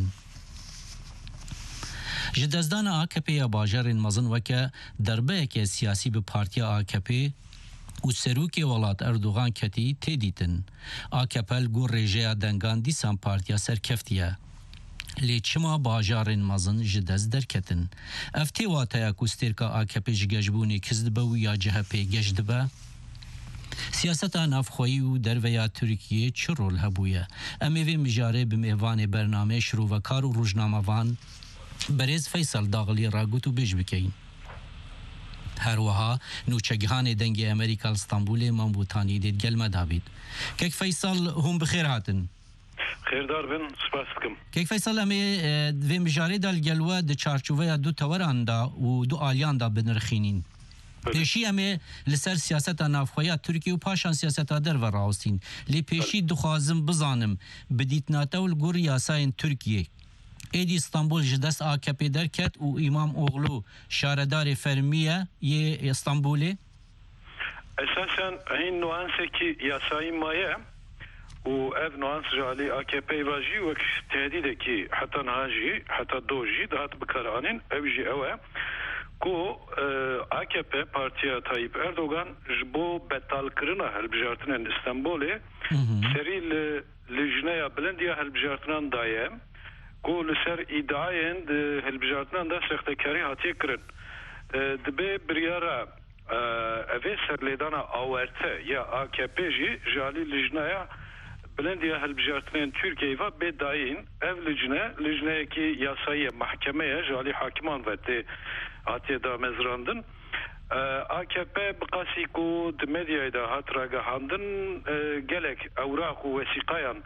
Ji dezdana AKP ya bajarên mezin weke derbeyeke siyasî bi Partiya AKP û serokê welat Erdogan ketî tê dîtin. AKP got rêjeya dengan dîsan partiya serkeftiye. Lê çima bajarên mezin ji dest derketin. Ev tê wateya ku stêrka AKP ji gejbûnê kiz dibe û ya CHP gej dibe? Siyaseta navxweyî û derveya Tirkiye çi rol hebûye? Em ê vê mijarê bi mêhvanê bername şirovekar û rojnamevan Berêz Feysal Daxilî ragot û bêj bikeyin. Herwiha nûçegihanê dengê Amerîka li Stenbolê Mambotanî dê gelme dabît. Kek Feysal hûn bi xêr hatin. Xêrdar bin, spas dikim. Kek Feysal em ê vê mijarê de li gel we di çarçoveya du teweran da û du aliyan da binirxînîn. Pêşî em ê li ser siyaseta navxweya Tirkiye û paşan siyaseta derve rawastîn. Lê pêşî dixwazim bizanim bi dîtnatew li gor yasayên Tirkiye ایدی استانبول جدست AKP درکت و امام اوغلو شاردار فرمیه یه استانبولی؟ اساسا این نوانسه که یاسایی مایه و اف نوانس جالی AKP واجی و تهدیده که حتی نهاجی حتی دوجی دهات بکرانین اوجی اوه کو AKP پارتیا طایب اردوغان جبو بطال کرنا هلبجارتنن استانبولی سری لجنه بلندیا هلبجارتنان دایم کو لسر ادعاین هلبجارتنان دا سختکاری هاتی کرن دبی بریارا اوه سرلیدانا آورته یا AKP جی جالی لجنه بلندیا هلبجارتنان ترکیه و بداین اف لجنه کی یاسایی محکمه جالی حاکمان و تی هاتی دا مزراندن AKP بقاسی کو د مدیای دا هات راگه هاندن گلک اوراق و وسیقایان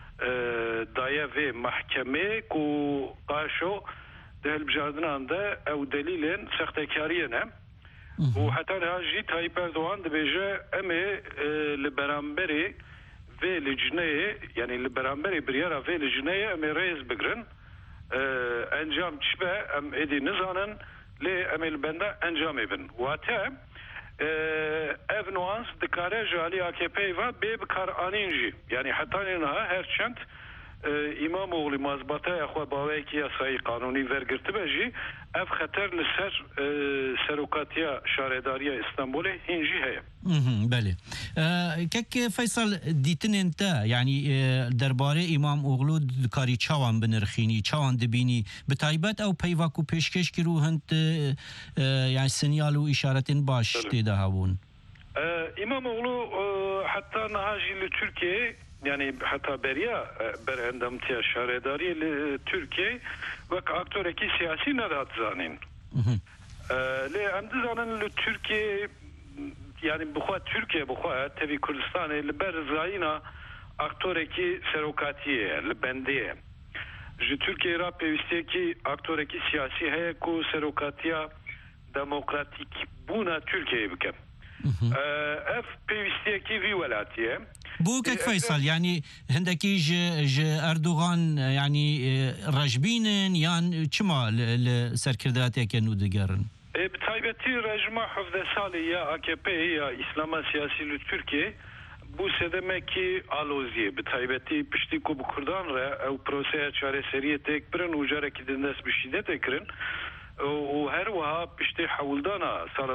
دایه و محکمه کو قاشو ده هلبجاردنان ده او دلیلین سختکاریه نه و حتی هاجی تایپ اردوان ده بیجه امه لبرانبری و لجنه یعنی لبرانبری بریارا و لجنه امه ریز بگرن انجام چبه ام ایدی نزانن لی امیل بنده انجام بن و حتی ev nuans dikare jali AKP ve bebkar aninji yani hatta neha her çent İmamoğlu mazbata yaxwa baveki yasayı kanuni vergirti beji ev xater li ser serokatiya şaredariya İstanbul'e hinji heye. بله کک فیصل دیتن انت یعنی درباره امام اوغلو کاری چاوان بنرخینی چاوان دبینی به تایبت او پیواکو پیشکش کی رو هند یعنی سنیال و اشارتین باش تیده هاون امام اوغلو حتی نهاجی لترکیه yani hatta beriya berendamtiya şaredari Türkiye ve aktöreki siyasi nedat zanin. Le amdi zanin Türkiye yani bu Türkiye bu tabi Kürdistan le ber zayina aktöreki serokatiye le bendiye. Ji Türkiye ra pevisteki aktöreki siyasi heye ku serokatiya demokratik buna Türkiye bikem. Ev pevisteki vi velatiye. بو كك فيصل يعني هندكي ج اردوغان يعني رجبينن يعني چما لسركرداتي كانو دگرن بتايبتي رجما حفظ سالي يا AKP يا اسلام سياسي لتركيا bu sedemeki aloziye betaybeti pişti ku bu Kurdan re ev proseye çare seriye tekbirin ujareki dindes bir şiddet ekrin o her vaha pişti havuldana sala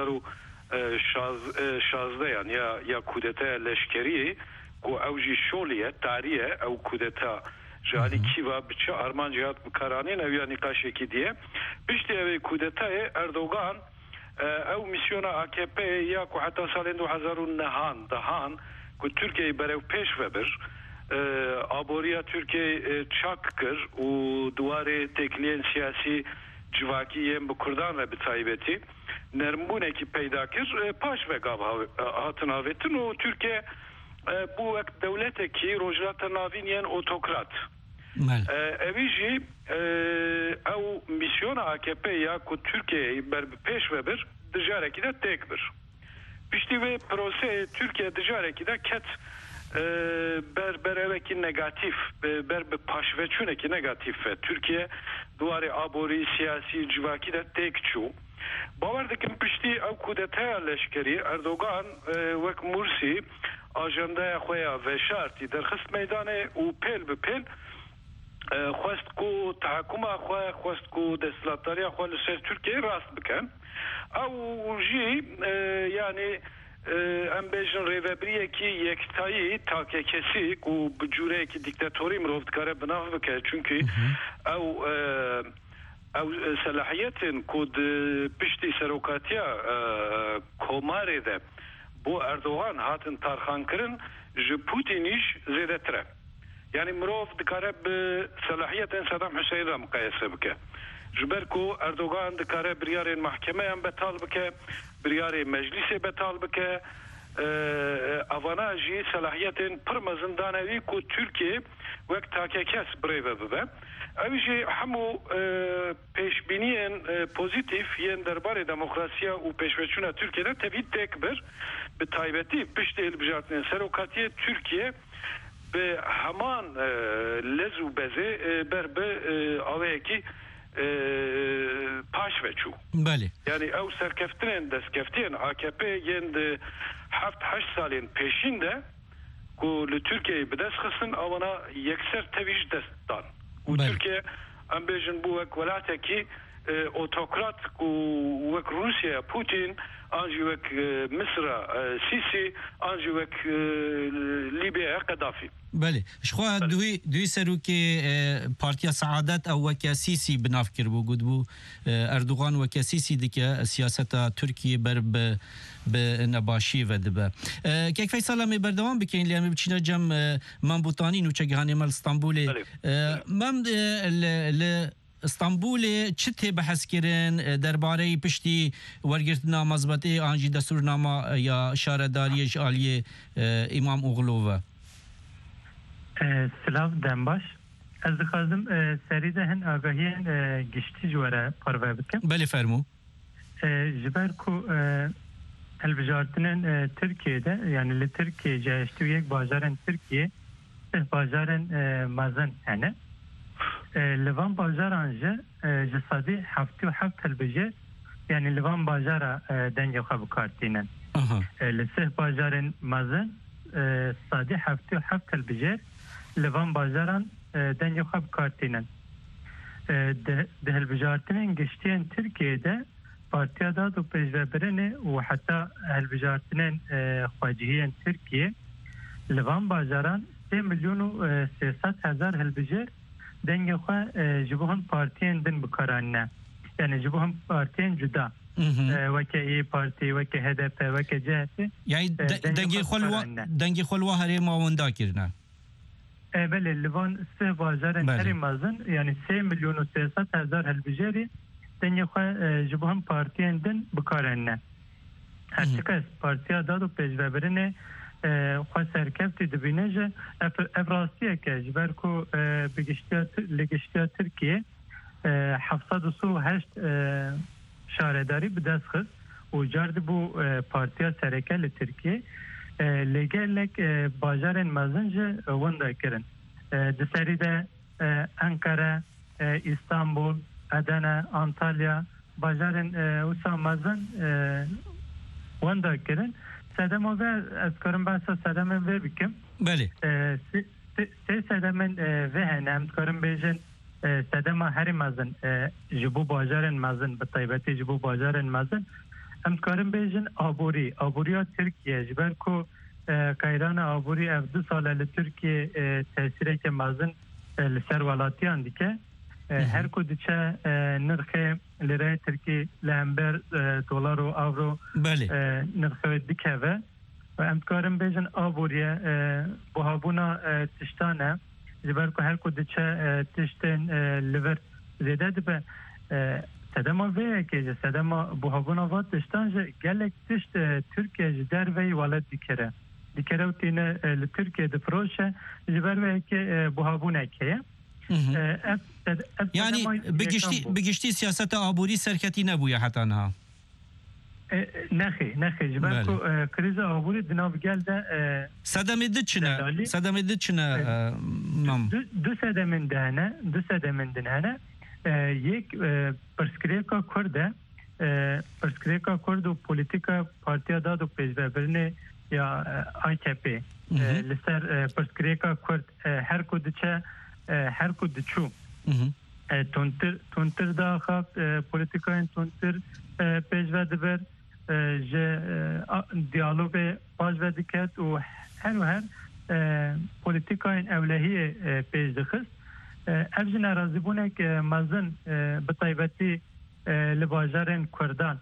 2016 yani ya kudeta leşkeri ku evji şoliye tarihe ev kudeta jali kiva biçe arman cihat bukaranin ev yani kaşeki diye pişti ev kudetayı Erdoğan ev misyona AKP ya ku hatta salin 2000 dahan ku Türkiye berev peş vebir aboriya Türkiye çakkır u duvarı tekliyen siyasi civakiyen bu Kurdan ve bitaybeti nermbune ki peydakir paş ve gav hatın havetin o Türkiye bu ek devlete ki rojlata naviniyen otokrat evici ev misyona AKP ya ku Türkiye ber peş ve bir dijareki de tekbir pişti ve prose Türkiye dijareki de ket bereveki negatif ber paşveçuneki negatif ve Türkiye duvarı abori siyasi civaki de tekçu باوردکم پشتی او کودتا لشکری اردوغان وک مرسی آجنده خویا و شرطی در خست میدان او پیل به پیل خواست کو تحکم خواه خواست کو دستلاتاری خواه لسر ترکیه راست بکن او جی یعنی ام بیجن ریوبریه کی یکتایی تاکه کسی کو بجوره کی دیکتاتوری مروفت کاره بناف بکن چونکه او او صلاحیتن کود پشتی سروکاتیا کوماری ده بو اردوغان هاتن تارخان کرن جو پوتینیش زیده تره یعنی مروف دکاره به صلاحیتن صدام حسین را مقایسه بکه جبر کو اردوغان دکاره بریار محکمه هم بتال بکه بریار مجلس بتال بکه اوانا جی صلاحیتن پر مزندانوی کو ترکیه وقت تاکه کس بریوه ببه اویجی همو پیشبینین پوزیتیف ین درباره دموکراسیا و پیشوچونا ترکیه تبید تکبر به تایبتی پشت البجارتن سروکاتی ترکیه به همان لزو بزه بر به آوهکی پاش وچو بله یعنی او سرکفتن دستکفتین AKP یند 7-8 سالین پیشین ده که لترکیه بدست خستن اونا یکسر تویش دست دان و ترکیه ام بیجن بو وک ولاته کی اوتوکرات و وک روسیا پوتین انجی وک مصر سیسی انجی وک لیبیا قدافی بله شخوا دوی سروکی پارتیا سعادت او وکا سیسی بناف کر بو گود بو اردوغان وکا سیسی دکا سیاستا ترکیه بر به نباشی و دبه که فیصل می بردوام بکین لیامی بچینا جم من بوتانی نو چگهانی مال استانبول من استانبول چته بحث کردن درباره پشتی ورگرتنا مزبطه آنجی دستورنامه یا شارداری عالی امام اوغلو سلام دنباش از دخوازم سریده هن آگاهی گشتی جواره پروه بکم بله فرمو جبر کو البجارتنن ترکیه ده یعنی لترکیه جایشتی و یک بازارن ترکیه بازارن مازن هنه لوان بازار آنجا جسادی هفتی و هفت البجار یعنی لوان بازار دنگ خواب کارتینن لسه بازارن مازن صادی هفتی و هفت البجار لوان بازاران دنگ خواب کارتینن ده البجارتنن گشتین ترکیه ده پارتیا داد و پیشوبرنه و حتی البجارتنن خواجهین ترکیه لوان بازاران 3,300,000 البجار دنگ خواه جبوهم پارتین دن بکارانه یعنی جبوهم پارتین جدا وکه ای پارتی وکه هدف وکه جهت یعنی دنگی خلوه هره ماوندا کرنه بله لوان سه بازار هری مازن یعنی 3,300,000 البجاری دنگ خواه جبوهم پارتین دن بکارانه هرچی کس پارتیا داد و پیشوبرنه خواه سرکفتی دبینه جه افراستیه که جبر کو لگشتیا ترکیه 708 شارداری بدست خست و جارد بو پارتیا سرکل ترکیه لگلک باجارن مازن جه ونده کرن دسری ده انکاره استانبول ادنه انتالیا باجارن وسا مازن ونده کرن سدم و از کارم بحثا سدم و بکم بله سه سدم و هنم کارم بیشن سدم هر مازن جبو باجارن مازن به طیبتی جبو باجارن مازن ام کارم بیشن آبوری ها ترکیه جبر کو کایران آبوری اف 2 ساله لترکیه تاثیره که مازن لسر ولاتیان دیگه هر کو دیچه نرخ لیره ترکی لامبر دلار و اورو نرخ دیگه و امکارم بیشن آبوریه بوهابونا تشتانه جبر کو هر کو دیچه تشتن لیور زیده دبه سدما وی که سدما بوهابونا وات تشتان جه گلک تشت ترکیه جدر وی ولد دیکره و تینه لترکیه دفروشه جبر وی که بوهابونه که یعنی بگشتی سیاست آبوری سرکتی نبویه حتی نه نخی جبر کو کریز آبوری دناب گلده صدمه دید چنه دو صدمه دهنه یک پرسکریکا کرد و پولیتیکا پارتیا داد و پیشبرنه یا AKP لسر پرسکریکا کرد هر کود چو تونتر دا خواب پولیتیکاین تونتر پیشبرده بر دیالوگ پاجبرده کرد و هر پولیتیکاین اولهی پیش دخست افجن ارازی بونه که مازن به طیبتی لباجارن کردان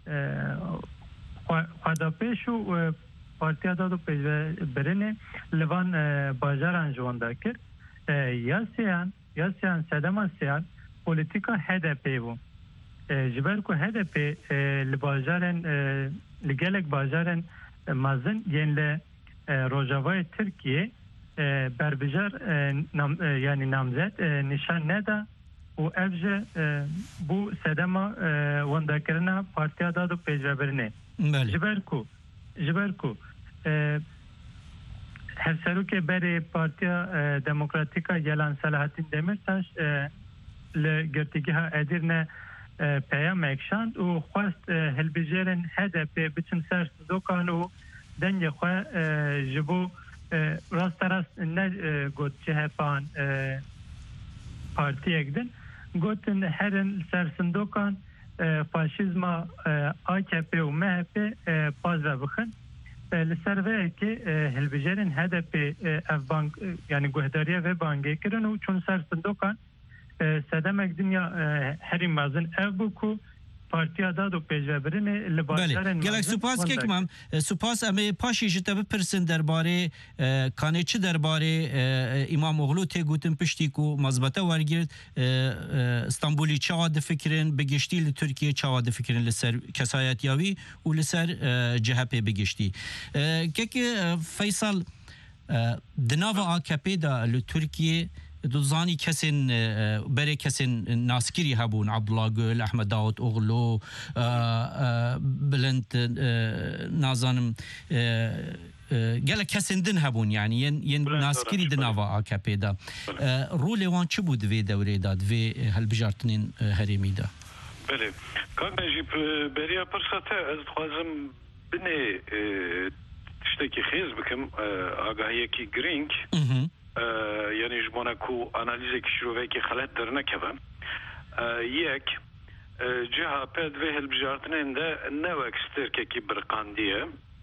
خدا پیش و پارتیا داد و پیش برنه لوان باجاران جوانده کرد یا سیان سدمان سیان پولیتیکا هدپی بو جبر که هدپی لباجارن لگلک باجارن مازن یعنی روجاوای ترکیه بربجار یعنی نامزد نشان نده و افجه بو سدما ونده کرنا پارتیا داد و پیجوه برنه جبر کو هر سروک بری پارتیا دموکراتیکا یلان صلاحالدین دمیرتاش لگرتگی ها ادیرنه پیام اکشاند و خواست هلبیجرن هدف بچن سرس دوکان و دنگ خواه جبو راست نه گوت چه هپان پارتی اکدن گوتن هرن سرسندوکان فاشیزما AKP و MHP پاز بخن لسر وی که هلبیجرن هدف افبانک یعنی گهداریه و بانگه کرن و چون سرسندوکان سدمک دنیا هری مازن اف بکو پارتیا داد و پیجبرین لباسدارن گلک سپاس که کمم سپاس اما پاشی جتا بپرسن درباره کانه چه درباره امام اغلو تگوتن پشتی کو مزبطه ورگرد استانبولی چه فکرین بگشتی لترکیه چه فکرین لسر کسایت یاوی و لسر جهپه بگشتی که فیصل دناو AKP دا لترکیه دوزانی کسین بره کسین ناسکری هبون عبدالله گل احمد داود اغلو بلند نازانم گله کسین دن هبون یعنی ین ناسکری دناوا AKP دا رول وان چه بود وی دوره داد وی هلبجارتنین هریمی دا بله کاک نجیب بریا پرساته از خوازم بنه تشتکی خیز بکم آگاهی کی گرینگ یعنی جمعنا کو انالیزه که شروعه که خلط در نکبن یک جها پد و هلبجارتنین ده نوک سترکه کی برقاندیه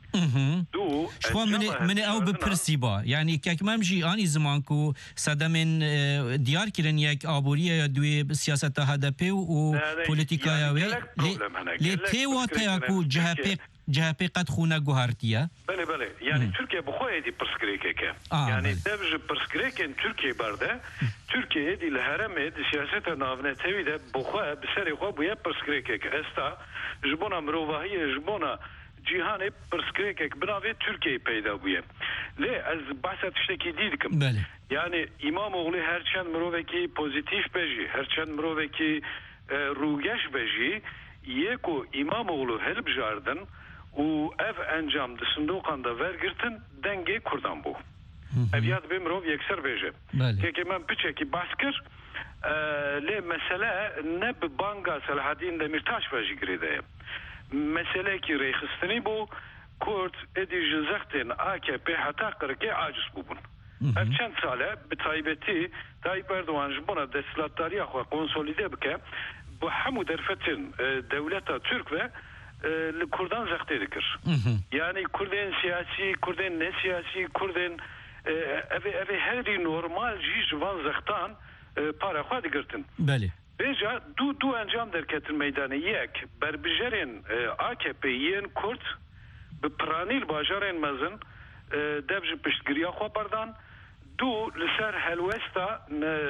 دو شو من او بپرسی با یعنی که ممجی آنی زمان کو صدمن دیار کرن یک آبوریه یا دوی سیاست HDP و پولیتیکای وی لی تیواتا کو جهپی قد خونه گوهرتیه بله بله یعنی ترکیه بخواه دی پرسکریکه که یعنی دبج پرسکریکن ترکیه برده ترکیه دی لحرمه دی سیاست ناونه تاوی ده بخواه بسری خواه بویه پرسکریکه که استا جبونا مروواهی جبونا جیهان پرسکریکه بناوی ترکیه پیدا بویه لی از بحثت شتکی دیدکم بله یعنی امام اغلی هرچند مرووه کی پوزیتیف بجی هرچند مرووه کی روگش بجی یکو امام اغلو هلب جاردن و اف انجام ده صندوقان ده ورگرتن دنگه کردان بو اویاد بمرو یکسر بیجه که من پیچه که بحث کر لی مسئله نه به بانگا صلاحالدین دمیرتاش واجی گریده مسئله که ریخستنی بو کرد ادی جزختین AKP حتی قرقه عاجز بوبون هر چند ساله به طایبتی طایب اردوان جبونا دستلاتداری اخواه کنسولیده بکه bu hemû derfetin devleta Türk ve Kurdan zextê dikir. Yani Kurdên siyasî, Kurdên nesiyasî, Kurdên ev herî normal jî ji van zextan para xwe digirtin. Belê. Bêja du encam derketin meydanê yek berbijerên AKP yên Kurd bi piranîl bajarên mezin dev ji piştgiriya xwe berdan du li ser helwesta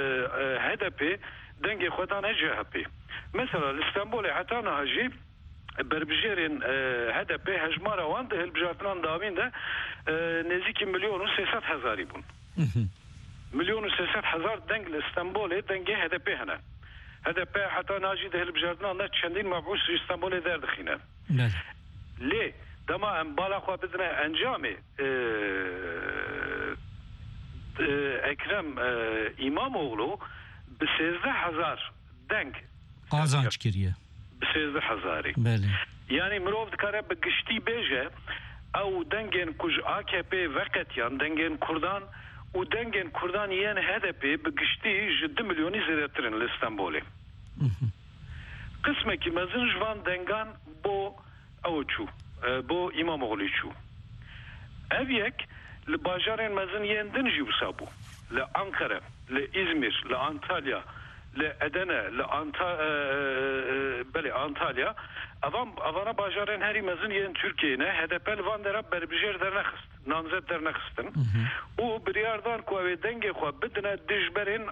HDP dengê xwe dane CHP. مثلا الاسطنبول حتى نهجي بربجيرين HDP هجمارا وان ده البجارتنان دامين ده نزيكي 1,300,000 يبون 1,300,000 دنگ الاسطنبول دنگي HDP هنا HDP حتى نهجي ده البجارتنان ده چندين مبعوث الاسطنبول در دخينه ليه دما ام بالا خوا بدنا انجامي اكرم امام اغلو ب 13,000 دنگ قازانچ کریه ب 13,000 بله yani مرov dikare bi giştî bêje ew dengên ku ji AKP veqetiyan dengên Kurdan û dengên Kurdan yên HDP bi giştî ji 2 milyonî zêdetir li İstanbulê qismekî mezin ji van dengan bo ew çû bo İmamoğlu çû ev yek li bajarên mezin yên din jî wisa bû li Ankara li İzmir li Antalya لأدنى بله أنطاليا أفانا باجارين هاري مزنين تركيا HDP الفان درب بربجير در نخست نامزد در نخستن و برياردان كوه دنگي خواه بدنا دجبرين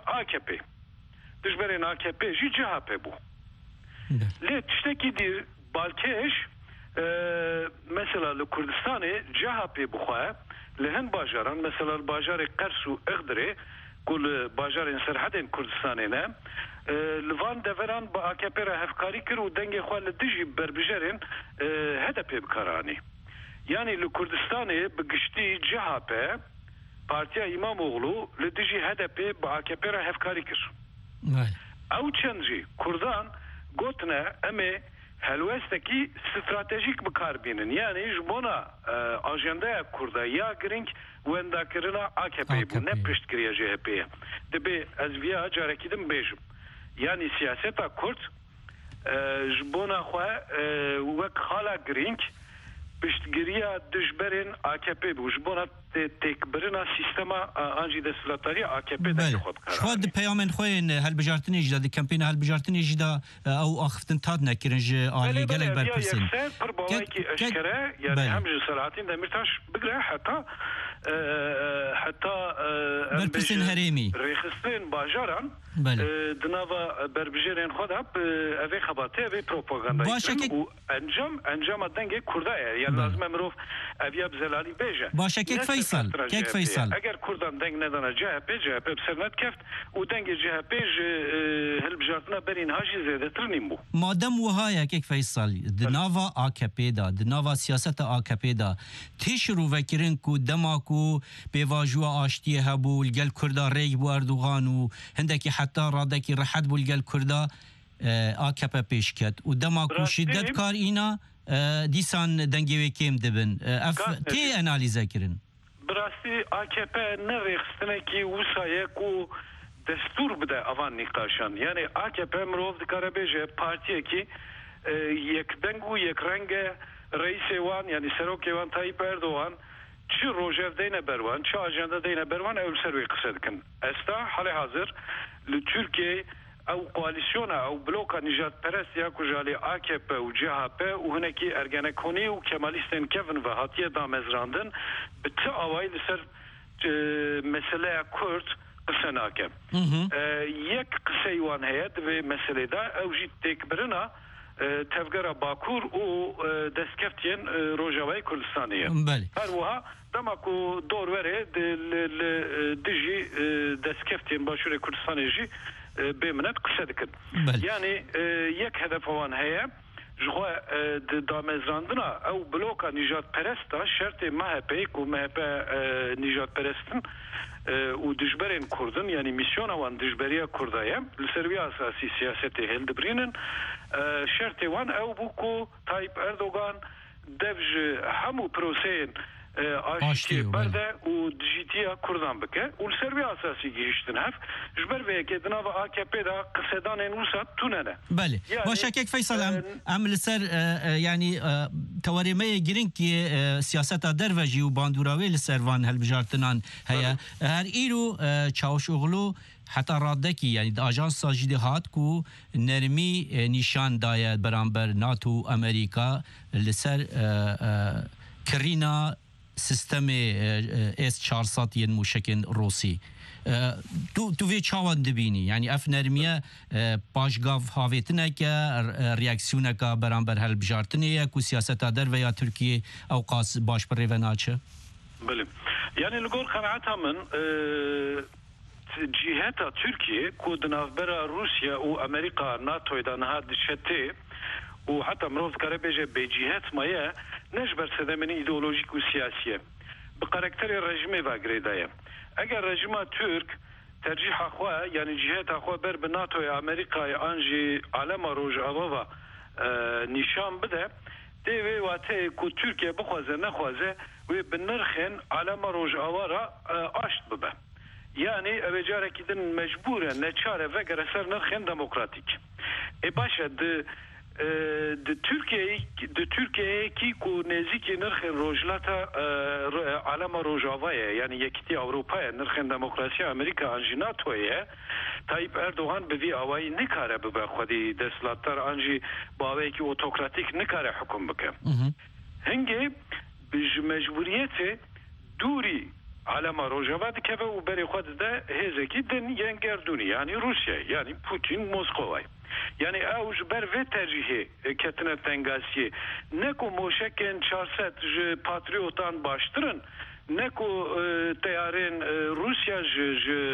AKP جي CHP بو ليه تشتكي دي بالكيش مثلا لكردستاني CHP بخواه لهن باجاران مثلا الباجار قرس و اغدري كل باجارين سرحدين كردستانينا لفان دفران با AKP را هفکاری کرد و دنگ خواه لدیجی بربجرین HDP بکارانی یعنی لکردستانی بگشتی CHP پارتیا İmamoğlu li dijî HDP bi AKP re hevkarî kir. Ew çend jî Kurdan gotine em ê helwestekî stratejîk bikarbînin. Yani ji bona ajendaya Kurda ya giring wendakirina AKP bû ne piştgiriya CHP'ye. Dibe ez viya carekî din bêjim. Yani siyaseta Kurd ji bona xwe wek xala giring piştgiriya dijberên AKP bû. Ji bona têkbirina sîstema anjî desthilatariya AKP de xwe dikare. Xwe di peyamên xwe yên helbijartinê jî da di kempêna helbijartinê jî da ew axiftin tad nekirin ji aliyê gelek berpirsên. Pir bawekî eşkere yani hem ji Selahattin Demirtaş bigire heta berpirsên herêmî rêxistin bajaran di nava berbijêrên xwe de evê xebatê evê propaganda û encama dengê Kurda ye. Yani lazim mirov eviya bi zelalî bêje. Başekek Faysal. Eger Kurdan deng nedana CHP bi ser nedkeft û dengê CHP ji hilbijartina berîn hajî zêdetir nîm bû. Madem wiha ye Kek Faysal di nava AKP da di nava siyaseta AKP da tê şirûvekirin ku dema ku pêvajoya aştiyê hebû li gel Kurda rêk bû Erdogan û hindekî heta radekî rehet bû li gel Kurda AKP pêşket û dema ku şiddet kar îna dîsan dengê wê kêm dibin. Ev tê analize kirin. Birastî AKP ne rêxistinekî wisa ye ku destûr bide avan nîqaşan. Yani AKP mirov dikare bêje partiyekî yekdeng û yekrenge reîsê wan yani serokê wan Tayyip Erdogan çi rojev deyne berwan, çi ajenda deyne berwan ew ser wê qise dikin. Esta halê hazir li Türkiye ew koalisyona ew bloka nijadperest ya ku jalê AKP û CHP û hinekî ergenekonî û kemalîstên kevin ve hatiye damezrandin bi ti awayî li ser meseleya Kurd qise nake. Yek qisey wan heye divê meselê de ew jî têkbirina tevgera Bakur û destkeftiyên Rojavayê Kurdistanê ye. Her wiha dema ku dor were dijî destkeftiyên Başûrê Kurdistanê jî bêminet qise dikin. Yani yek hedef wan heye ji xwe di damezrandina ew bloka nijadperest da şertê MHP'yê ku MHP nijadperestin û dijberên Kurdin yani misyona wan dijberiya Kurda ye li ser vî asasî siyasetê hildibirînin şertê wan ew bû ku Tayyip Erdogan dev ji hemû proseyên aştiyê berde û dijîtiya Kurdan bike û li ser vî asasî gihîştin hev ji ber vê yekê di nava AKP da qisedanên wisa tune ne. Belê. Başekek Faysal em li ser yani tewarêmeyê girîngî siyaseta derve jî û bandûra wê li ser van helbijartinan heye. Her îro Çavuşoğlu heta radekî yani di ajansa jî de hat ku nermî nîşan daye beramber NATO û Amerîka li ser kirîna sistemê S-400 yên mûşekên Rûsî. Tu vê çawan dibînî yani ev nermiye paşgav havêtineke reaksiyoneka beramber helbijartinê ye ku siyaseta derve ya Tirkiye ew qas baş bi rêve naçe. Bilî. Yani li gor qenaeta min ciheta Türkiye ku di navbera Rusya û Amerîka NATOyê da niha diçe tê û heta mirov dikare bêje bêcihet maye ne ji ber sedemên îdeolojîk û siyasî ye. Bi karakterê rejimê vegirê de ye. Eger rejima Türk tercîha xwe yani ciheta xwe ber bi NATOyê Amerîkayê an jî alema Rojava nîşan bide tê vê wateyê ku Türkiye bixwaze nexwaze wê bi nirxên alema Rojava ra aşt bibe. Yani ev carekî din mecbûr e neçare vegere ser nirxên demokratîk. Başa di Türkiye'yekî ku nêzîkî nirxên rojlata alema Rojavayê yani yekîtî Avrupayê nirxên demokrasiya Amerîka an jî NATOyê Tayyip Erdogan bi vî awayî nikare bibe xwedî desthilatdar an jî baweyekî otokratîk nikare hukûm bike. Hingê bi ji mecburiyetê dûrî alema Rojava dikeve û berê xwe dide hêzekî din yên gerdûnî yani Rusya yani Putin Moskowayê. Yani ew ji ber vê tercihê ketine tengasiyê ne ku moşekên 400 ji patriotan baştirin ne ku teyarên Rusya ji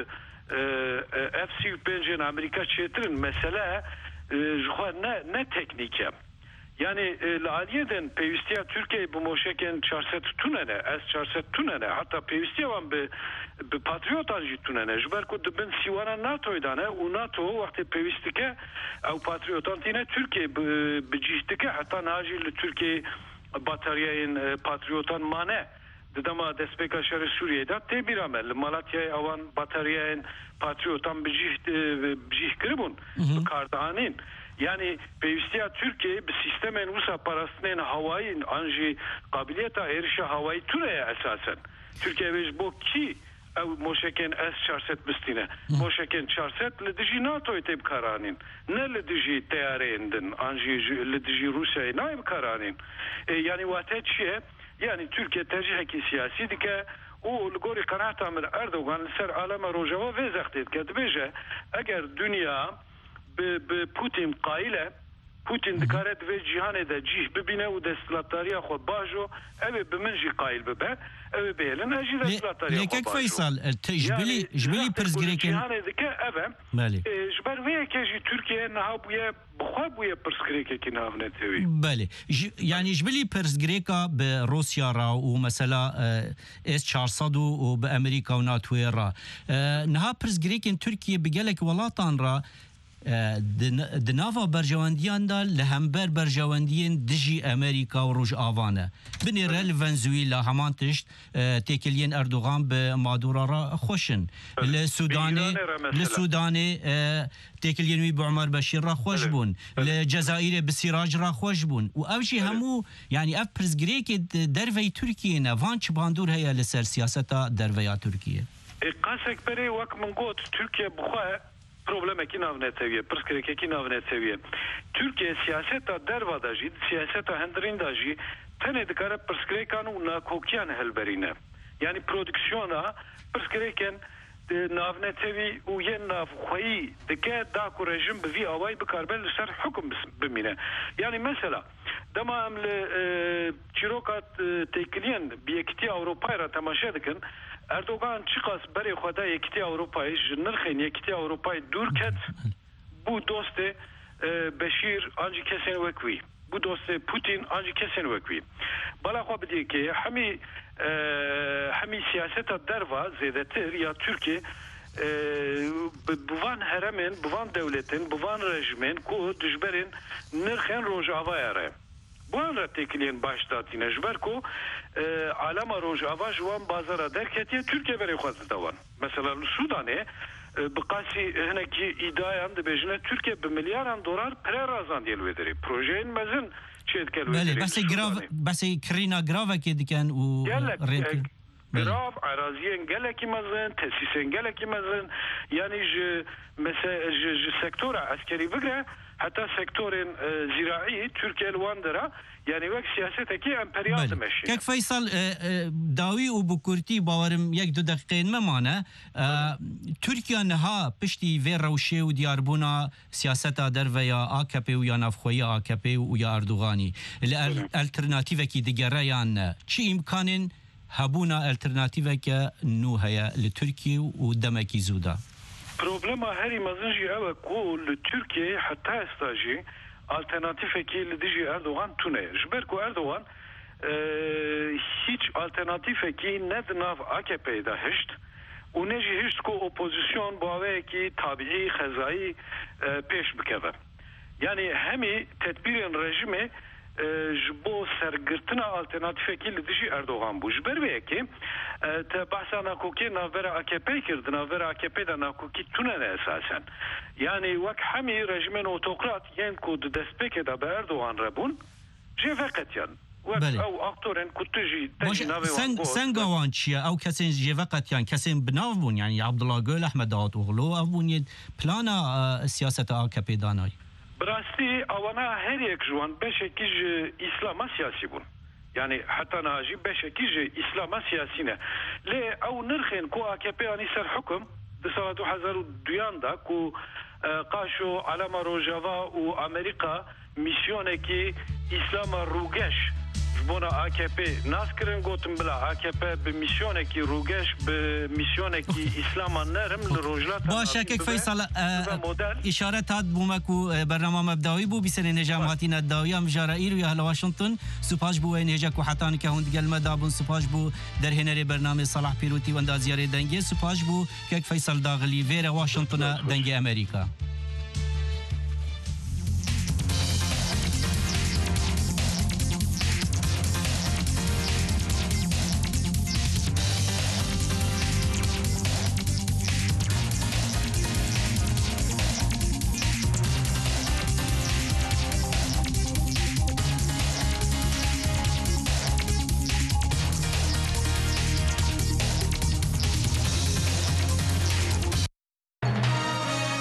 F-35'in Amerika çêtirin mesele ji xwe ne teknîk e. يعني العالية بيوستيا تركيا بموشكين شارست توننه از شارست توننه حتى بيوستيا وان بباتريوتان جي توننه جبر كود بن سيوانا ناتو دانه وناتو وقت بيوستيكا او باتريوتان تينه تركيا بجيستيكا حتى ناجي لتركيا باتريين باتريوتان مانه دما دسپیکا شهر سوریه دا تبیر عمل مالاتیای اوان باتریین پاتریوتان بجیه کربون بکاردانین yani peyvistiya Türkiye bir sistemen usa parasının havayın anji kabiliyeta erişe havayı türeye esasen. Türkiye vej bu ki ev moşeken es çarset bistine. Moşeken çarset lediji NATO'yu teb karanin. Ne lediji teyareyindin anji lediji Rusya'yı naib karanin. Yani vatetçiye yani Türkiye terciheki siyasi dike o lgori kanaat amir Erdoğan ser alema rojava ve zaktet kedbeje eğer dünya به پوتین قایله پوتین دکارت و جهان ده جیه ببینه و دستلاتاریا خود باجو اوه بمنجی قایل ببه اوه بیلن اجی دستلاتاریا خود باجو فیصل جبلی پرزگریکن جهان دکه اوه جبر ویه که جی ترکیه نها بویه بخواه بویه پرزگریکه که نهاونه تیوی بله يعني جبلي پرزگریکا به روسيا را و مثلا S-400 و به امریکا و ناتوی را نها پرزگریکن ترکیه بگلک ولاتان را دنافا برجواندیان دا لهمبر برجواندیان دجی امریکا و روش آوانه بنیره لونزویلا همان تشت تکلین اردوغان به مادورا را خوشن لسوداني تکلینوی بعمر بشیر را خوش بون لجزائر بسیراج را خوش بون و اوشی همو يعني اف پرزگریک دروی ترکیه نوان چه باندور هیا لسر سیاستا دروی ترکیه قاسك بري وك من قوت تركيا بخواه problemi navne seviye, pırskıreki navne seviye. Türkiye siyaseta dervada jid, siyaseta hendrinda jid, tene dikare pırskırekanu na kokyan helberine. Yani prodüksiyona pırskıreken navne sevi u yen nav khoyi dike da ku rejim bi avay bikarbel ser hüküm bimine. Yani mesela demam le çirokat tekliyen bir ekti Avrupa'ya tamaşa dikin. Erdoğan çıkas beri xoda yekti Avrupa'yı nırxen yekti Avrupa'yı durket bu doste Beşir anji kesen vekvi bu doste Putin anji kesen vekvi bala xo bidi ki hemi siyaseta derva zedetir ya Türkiye buvan heremin buvan devletin buvan rejimin ku dijberin nırxen rojava yare bu anra tekliyen başlatine jber ko alama rojava jwan bazara derketiye Türkiye beri xwaz dawan mesela Sudan'e bıqasi heneki iddiayan da bejine Türkiye $1 milyar pre razan diye vederi projenin mezin çetkel vederi bas krina grava ki diken u grav araziyen geleki mezin tesisen geleki mezin yani mesela sektora askeri bigre hatta sektörün zirai Türkiye Luandara yani vek siyaseteki emperyal demeşi. Kek Faysal davi u bukurti bavarım yek du dakikayn memane Türkiye neha pişti ve rewşe u diyarbuna siyaseta derveya AKP u ya navxoyi AKP u ya Erdoğani alternatîvekî digere yan çi imkanên hebûna alternatîveke nû heye li Türkiye û demekî zûda. Problema herî mezin jî ew ku li Türkiye heta êsta jî alternatîfekî li dijî Erdoğan tune. Ji ber ku Erdoğan hiç alternatîfekî ne di nav AKP'ye de hişt û ne jî hişt ku opozisyon bu aveyekî tabiî xezayî pêş bikeve. Yani hemî tedbirên rejimê ji bo sergirtina alternatîfekî li dijî Erdoğan bû. Ji ber vê yekê te behsa nakokê navbera AKP kirdi navbera AKP de nakokî tune ne esasen. Yani wek hemî rejimên otokrat yên ku di destpêkê de bi Erdoğan rebûn jê veqetiyan. Ew aktorên ku tu jî sen gawan çiye ew kesên jê veqetiyan kesên binav bûn yani Abdullah Gül Ahmed Davutoğlu ev bûn plana siyaseta AKP danay. براستی اوانا هر یک جوان بشکیج اسلام سیاسی بون yani hatta naji beşekiz İslam'a siyasine le ev nirxen ku AKP ani ser hüküm de sala 2002'da ku qaşo alama rojava u Amerika misyoneki İslam'a rugeş جبونا AKP ناس كرن قوتن بلا AKP بميسيونكي روجش بميسيونكي إسلام النرم لروجلات باشا كيك فيصل إشارة هاد بومكو برنامج مبدئي بو بسنة نجام هاتينا الداوية مجارائير ويا هلا واشنطن سوباج بو نهجك وحتان كهوند قال مدابون سوباج بو در هنري برنامج صلاح بيروتي وندازياري دنجي سوباج بو كيك فيصل داغلي فيرا واشنطن دنجي أمريكا